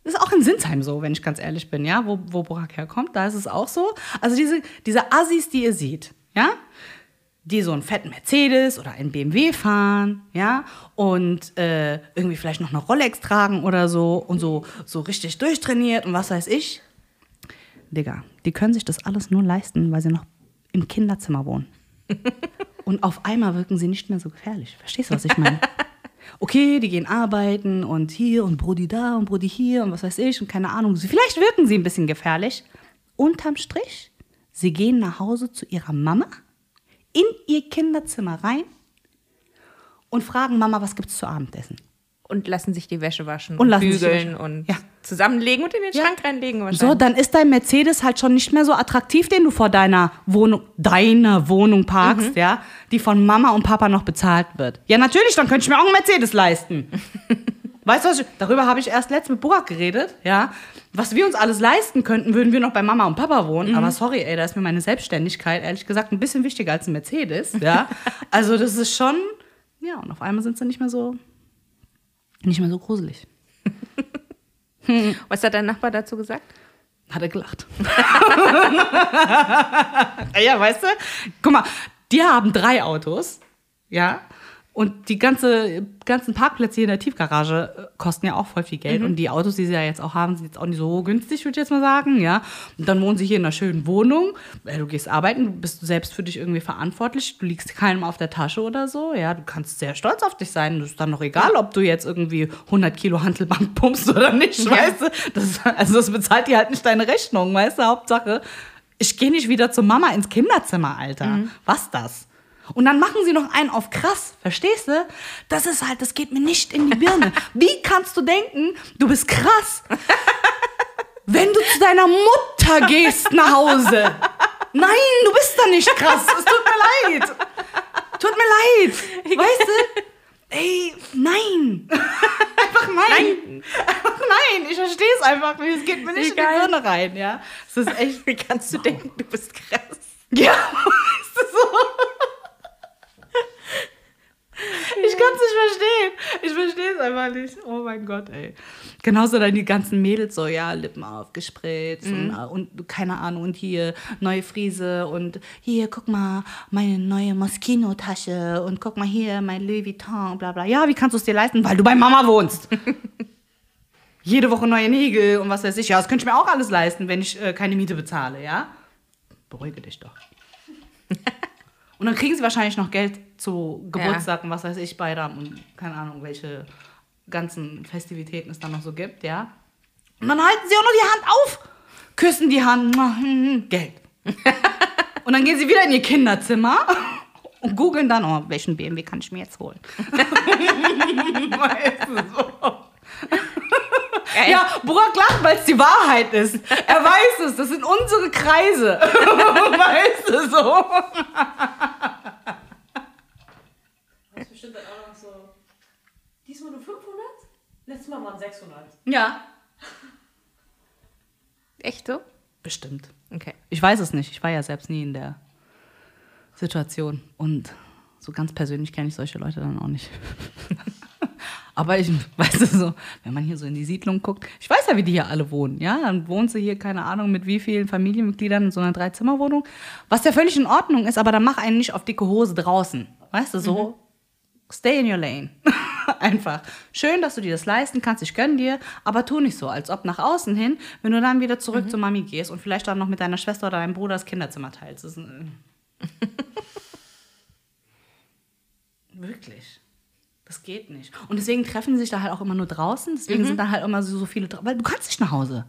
Das ist auch in Sinsheim so, wenn ich ganz ehrlich bin, ja, wo Burak herkommt, da ist es auch so. Also diese Assis, die ihr seht, ja, die so einen fetten Mercedes oder einen BMW fahren, ja, und irgendwie vielleicht noch eine Rolex tragen oder so und so richtig durchtrainiert und was weiß ich. Digga, die können sich das alles nur leisten, weil sie noch im Kinderzimmer wohnen. Und auf einmal wirken sie nicht mehr so gefährlich. Verstehst du, was ich meine? Okay, die gehen arbeiten und hier und Brudi da und Brudi hier und was weiß ich und keine Ahnung. Vielleicht wirken sie ein bisschen gefährlich. Unterm Strich, sie gehen nach Hause zu ihrer Mama, in ihr Kinderzimmer rein und fragen Mama, was gibt's zu Abendessen? Und lassen sich die Wäsche waschen Und und lassen sich die bügeln Wäsche- und Ja. zusammenlegen und in den Schrank reinlegen wahrscheinlich. So, dann ist dein Mercedes halt schon nicht mehr so attraktiv, den du vor deiner Wohnung parkst, ja, die von Mama und Papa noch bezahlt wird. Ja, natürlich, dann könnte ich mir auch einen Mercedes leisten. Weißt du, darüber habe ich erst letztens mit Burak geredet, ja. Was wir uns alles leisten könnten, würden wir noch bei Mama und Papa wohnen. Aber sorry, ey, da ist mir meine Selbstständigkeit, ehrlich gesagt, ein bisschen wichtiger als ein Mercedes, ja. Also das ist schon, ja, und auf einmal sind sie nicht mehr so gruselig. Was hat dein Nachbar dazu gesagt? Hat er gelacht. Ja, weißt du? Guck mal, die haben 3 Autos, ja, und die ganzen Parkplätze hier in der Tiefgarage kosten ja auch voll viel Geld. Und die Autos, die sie ja jetzt auch haben, sind jetzt auch nicht so günstig, würde ich jetzt mal sagen, ja. Und dann wohnen sie hier in einer schönen Wohnung. Du gehst arbeiten, du bist selbst für dich irgendwie verantwortlich. Du liegst keinem auf der Tasche oder so, ja. Du kannst sehr stolz auf dich sein. Das ist dann noch egal, ob du jetzt irgendwie 100 Kilo Hantelbank pumpst oder nicht, weißt du. Das bezahlt dir halt nicht deine Rechnung, weißt du. Hauptsache, ich gehe nicht wieder zur Mama ins Kinderzimmer, Alter. Was das? Und dann machen sie noch einen auf krass, verstehst du? Das ist halt, das geht mir nicht in die Birne. Wie kannst du denken, du bist krass, wenn du zu deiner Mutter gehst nach Hause? Nein, du bist da nicht krass. Es tut mir leid. Tut mir leid. Weißt du? Ey, nein. Einfach nein. Einfach nein. Ich verstehe es einfach nicht. Es geht mir nicht in die Birne rein, ja. Es ist echt. Wie kannst du denken, du bist krass? Ja, weißt du so. Ich kann es nicht verstehen. Ich verstehe es einfach nicht. Oh mein Gott, ey. Genauso dann die ganzen Mädels so, ja, Lippen aufgespritzt und keine Ahnung, und hier neue Friese und hier, guck mal, meine neue Moschino-Tasche und guck mal hier, mein Louis Vuitton, bla bla. Ja, wie kannst du es dir leisten? Weil du bei Mama wohnst. Jede Woche neue Nägel und was weiß ich. Ja, das könnte ich mir auch alles leisten, wenn ich keine Miete bezahle, ja? Beruhige dich doch. Und dann kriegen sie wahrscheinlich noch Geld zu Geburtstag und was weiß ich, Bayram und keine Ahnung, welche ganzen Festivitäten es dann noch so gibt, ja. Und dann halten sie auch noch die Hand auf, küssen die Hand, Geld. Und dann gehen sie wieder in ihr Kinderzimmer und googeln dann, oh, welchen BMW kann ich mir jetzt holen? Weißt du, so. Ja, Burak lacht, weil es die Wahrheit ist. Er weiß es, das sind unsere Kreise. Weißt du, so. Das ist bestimmt dann auch noch so. Diesmal nur 500? Letztes Mal waren 600. Ja. Echt so? Bestimmt. Okay. Ich weiß es nicht. Ich war ja selbst nie in der Situation. Und so ganz persönlich kenne ich solche Leute dann auch nicht. Aber ich, weißt du, so, wenn man hier so in die Siedlung guckt, ich weiß ja, wie die hier alle wohnen, ja, dann wohnen sie hier, keine Ahnung, mit wie vielen Familienmitgliedern in so einer 3-Zimmer-Wohnung, was ja völlig in Ordnung ist, aber dann mach einen nicht auf dicke Hose draußen, weißt du, so, stay in your lane, einfach. Schön, dass du dir das leisten kannst, ich gönn dir, aber tu nicht so, als ob nach außen hin, wenn du dann wieder zurück zur Mami gehst und vielleicht dann noch mit deiner Schwester oder deinem Bruder das Kinderzimmer teilst. Das ist wirklich. Das geht nicht. Und deswegen treffen sie sich da halt auch immer nur draußen. Deswegen sind da halt immer so viele draußen. Weil du kannst nicht nach Hause.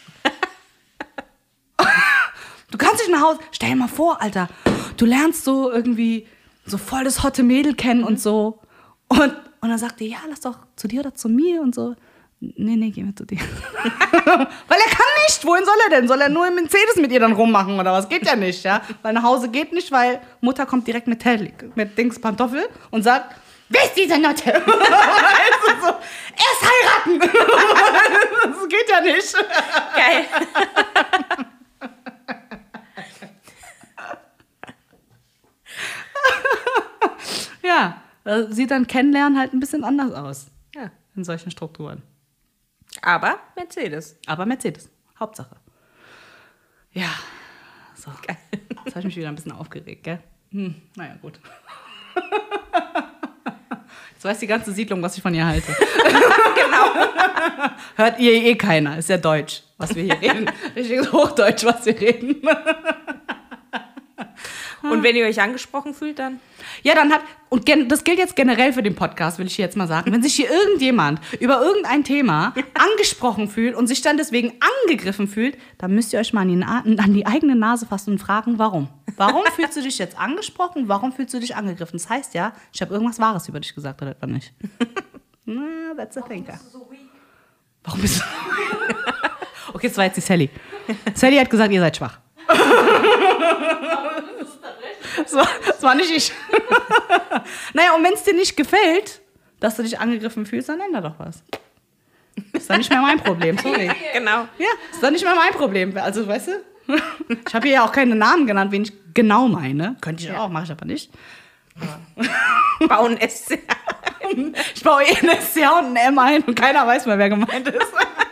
Du kannst nicht nach Hause. Stell dir mal vor, Alter. Du lernst so irgendwie so voll das hotte Mädel kennen und so. Und dann sagt die, ja, lass doch zu dir oder zu mir und so. Nee, geh mir zu dir. Weil er kann nicht. Wohin soll er denn? Soll er nur im Mercedes mit ihr dann rummachen oder was? Geht ja nicht, ja. Weil nach Hause geht nicht, weil Mutter kommt direkt mit Dings Pantoffel und sagt, wer ist diese Notte? Weißt du, so, erst heiraten. Das geht ja nicht. Geil. Ja, sieht dann Kennenlernen halt ein bisschen anders aus. Ja. In solchen Strukturen. Aber Mercedes. Aber Mercedes. Hauptsache. Ja. So. Geil. Jetzt habe ich mich wieder ein bisschen aufgeregt, gell? Naja, gut. Jetzt weiß die ganze Siedlung, was ich von ihr halte. Genau. Hört ihr eh keiner. Ist ja Deutsch, was wir hier reden. Richtig Hochdeutsch, was wir reden. Und wenn ihr euch angesprochen fühlt, dann? Ja, dann das gilt jetzt generell für den Podcast, will ich hier jetzt mal sagen. Wenn sich hier irgendjemand über irgendein Thema angesprochen fühlt und sich dann deswegen angegriffen fühlt, dann müsst ihr euch mal an die eigene Nase fassen und fragen, warum? Warum fühlst du dich jetzt angesprochen? Warum fühlst du dich angegriffen? Das heißt ja, ich habe irgendwas Wahres über dich gesagt oder etwa nicht. Na, that's a thinker. Bist du so weak? Warum bist du... Okay, das war jetzt die Sally. Sally hat gesagt, ihr seid schwach. Das war nicht ich. Naja, und wenn es dir nicht gefällt, dass du dich angegriffen fühlst, dann ändere doch was. Ist dann nicht mehr mein Problem, sorry. Genau. Ja, ist dann nicht mehr mein Problem. Also, weißt du, ich habe hier ja auch keine Namen genannt, wen ich genau meine. Könnte ich auch, mache ich aber nicht. Bauen SCH. Ich baue eh ein SCH und ein M ein und keiner weiß mehr, wer gemeint ist.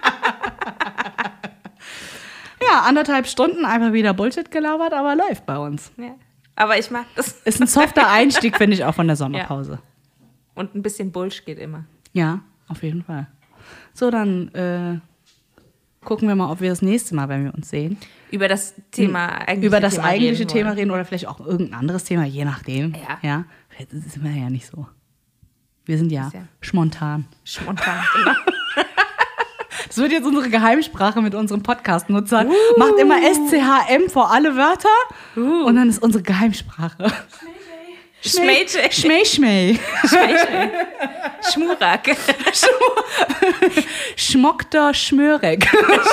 Ja, 1,5 Stunden einfach wieder Bullshit gelabert, aber läuft bei uns. Ja. Aber ich mag das. Ist ein softer Einstieg, finde ich, auch von der Sommerpause. Und ein bisschen Bullshit geht immer. Ja, auf jeden Fall. So, dann gucken wir mal, ob wir das nächste Mal, wenn wir uns sehen, Über das Thema eigentliche Thema wollen. reden oder vielleicht auch irgendein anderes Thema, je nachdem. Ja. Vielleicht sind wir ja nicht so. Wir sind ja Ist ja spontan. Spontan, genau. Das wird jetzt unsere Geheimsprache mit unseren Podcast-Nutzern. Macht immer SCHM vor alle Wörter und dann ist unsere Geheimsprache. Schmäjche. Schmäh. Schmurak. Schmockter Schmörek.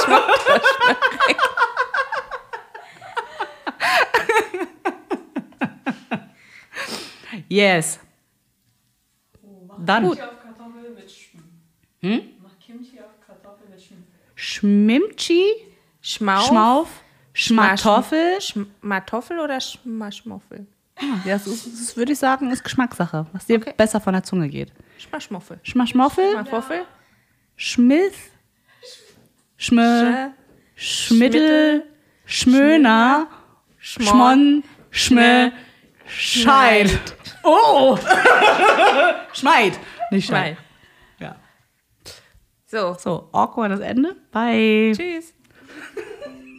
Yes. Dann. Kimchi auf Kartoffel mit Mach Kimchi auf Kartoffel mit Schmimchi, Schmauf, Schmartoffel. Schmartoffel oder Schmaschmoffel? Ja, das würde ich sagen, ist Geschmackssache, was dir besser von der Zunge geht. Schmaschmoffel. Schmaschmoffel, Schmaschmoffel. Schmith, Schmittel, Schmöner, Schmon, Scheid. Oh! Schmeid, nicht Scheid. Ja. So. So, awkward das Ende. Bye. Tschüss.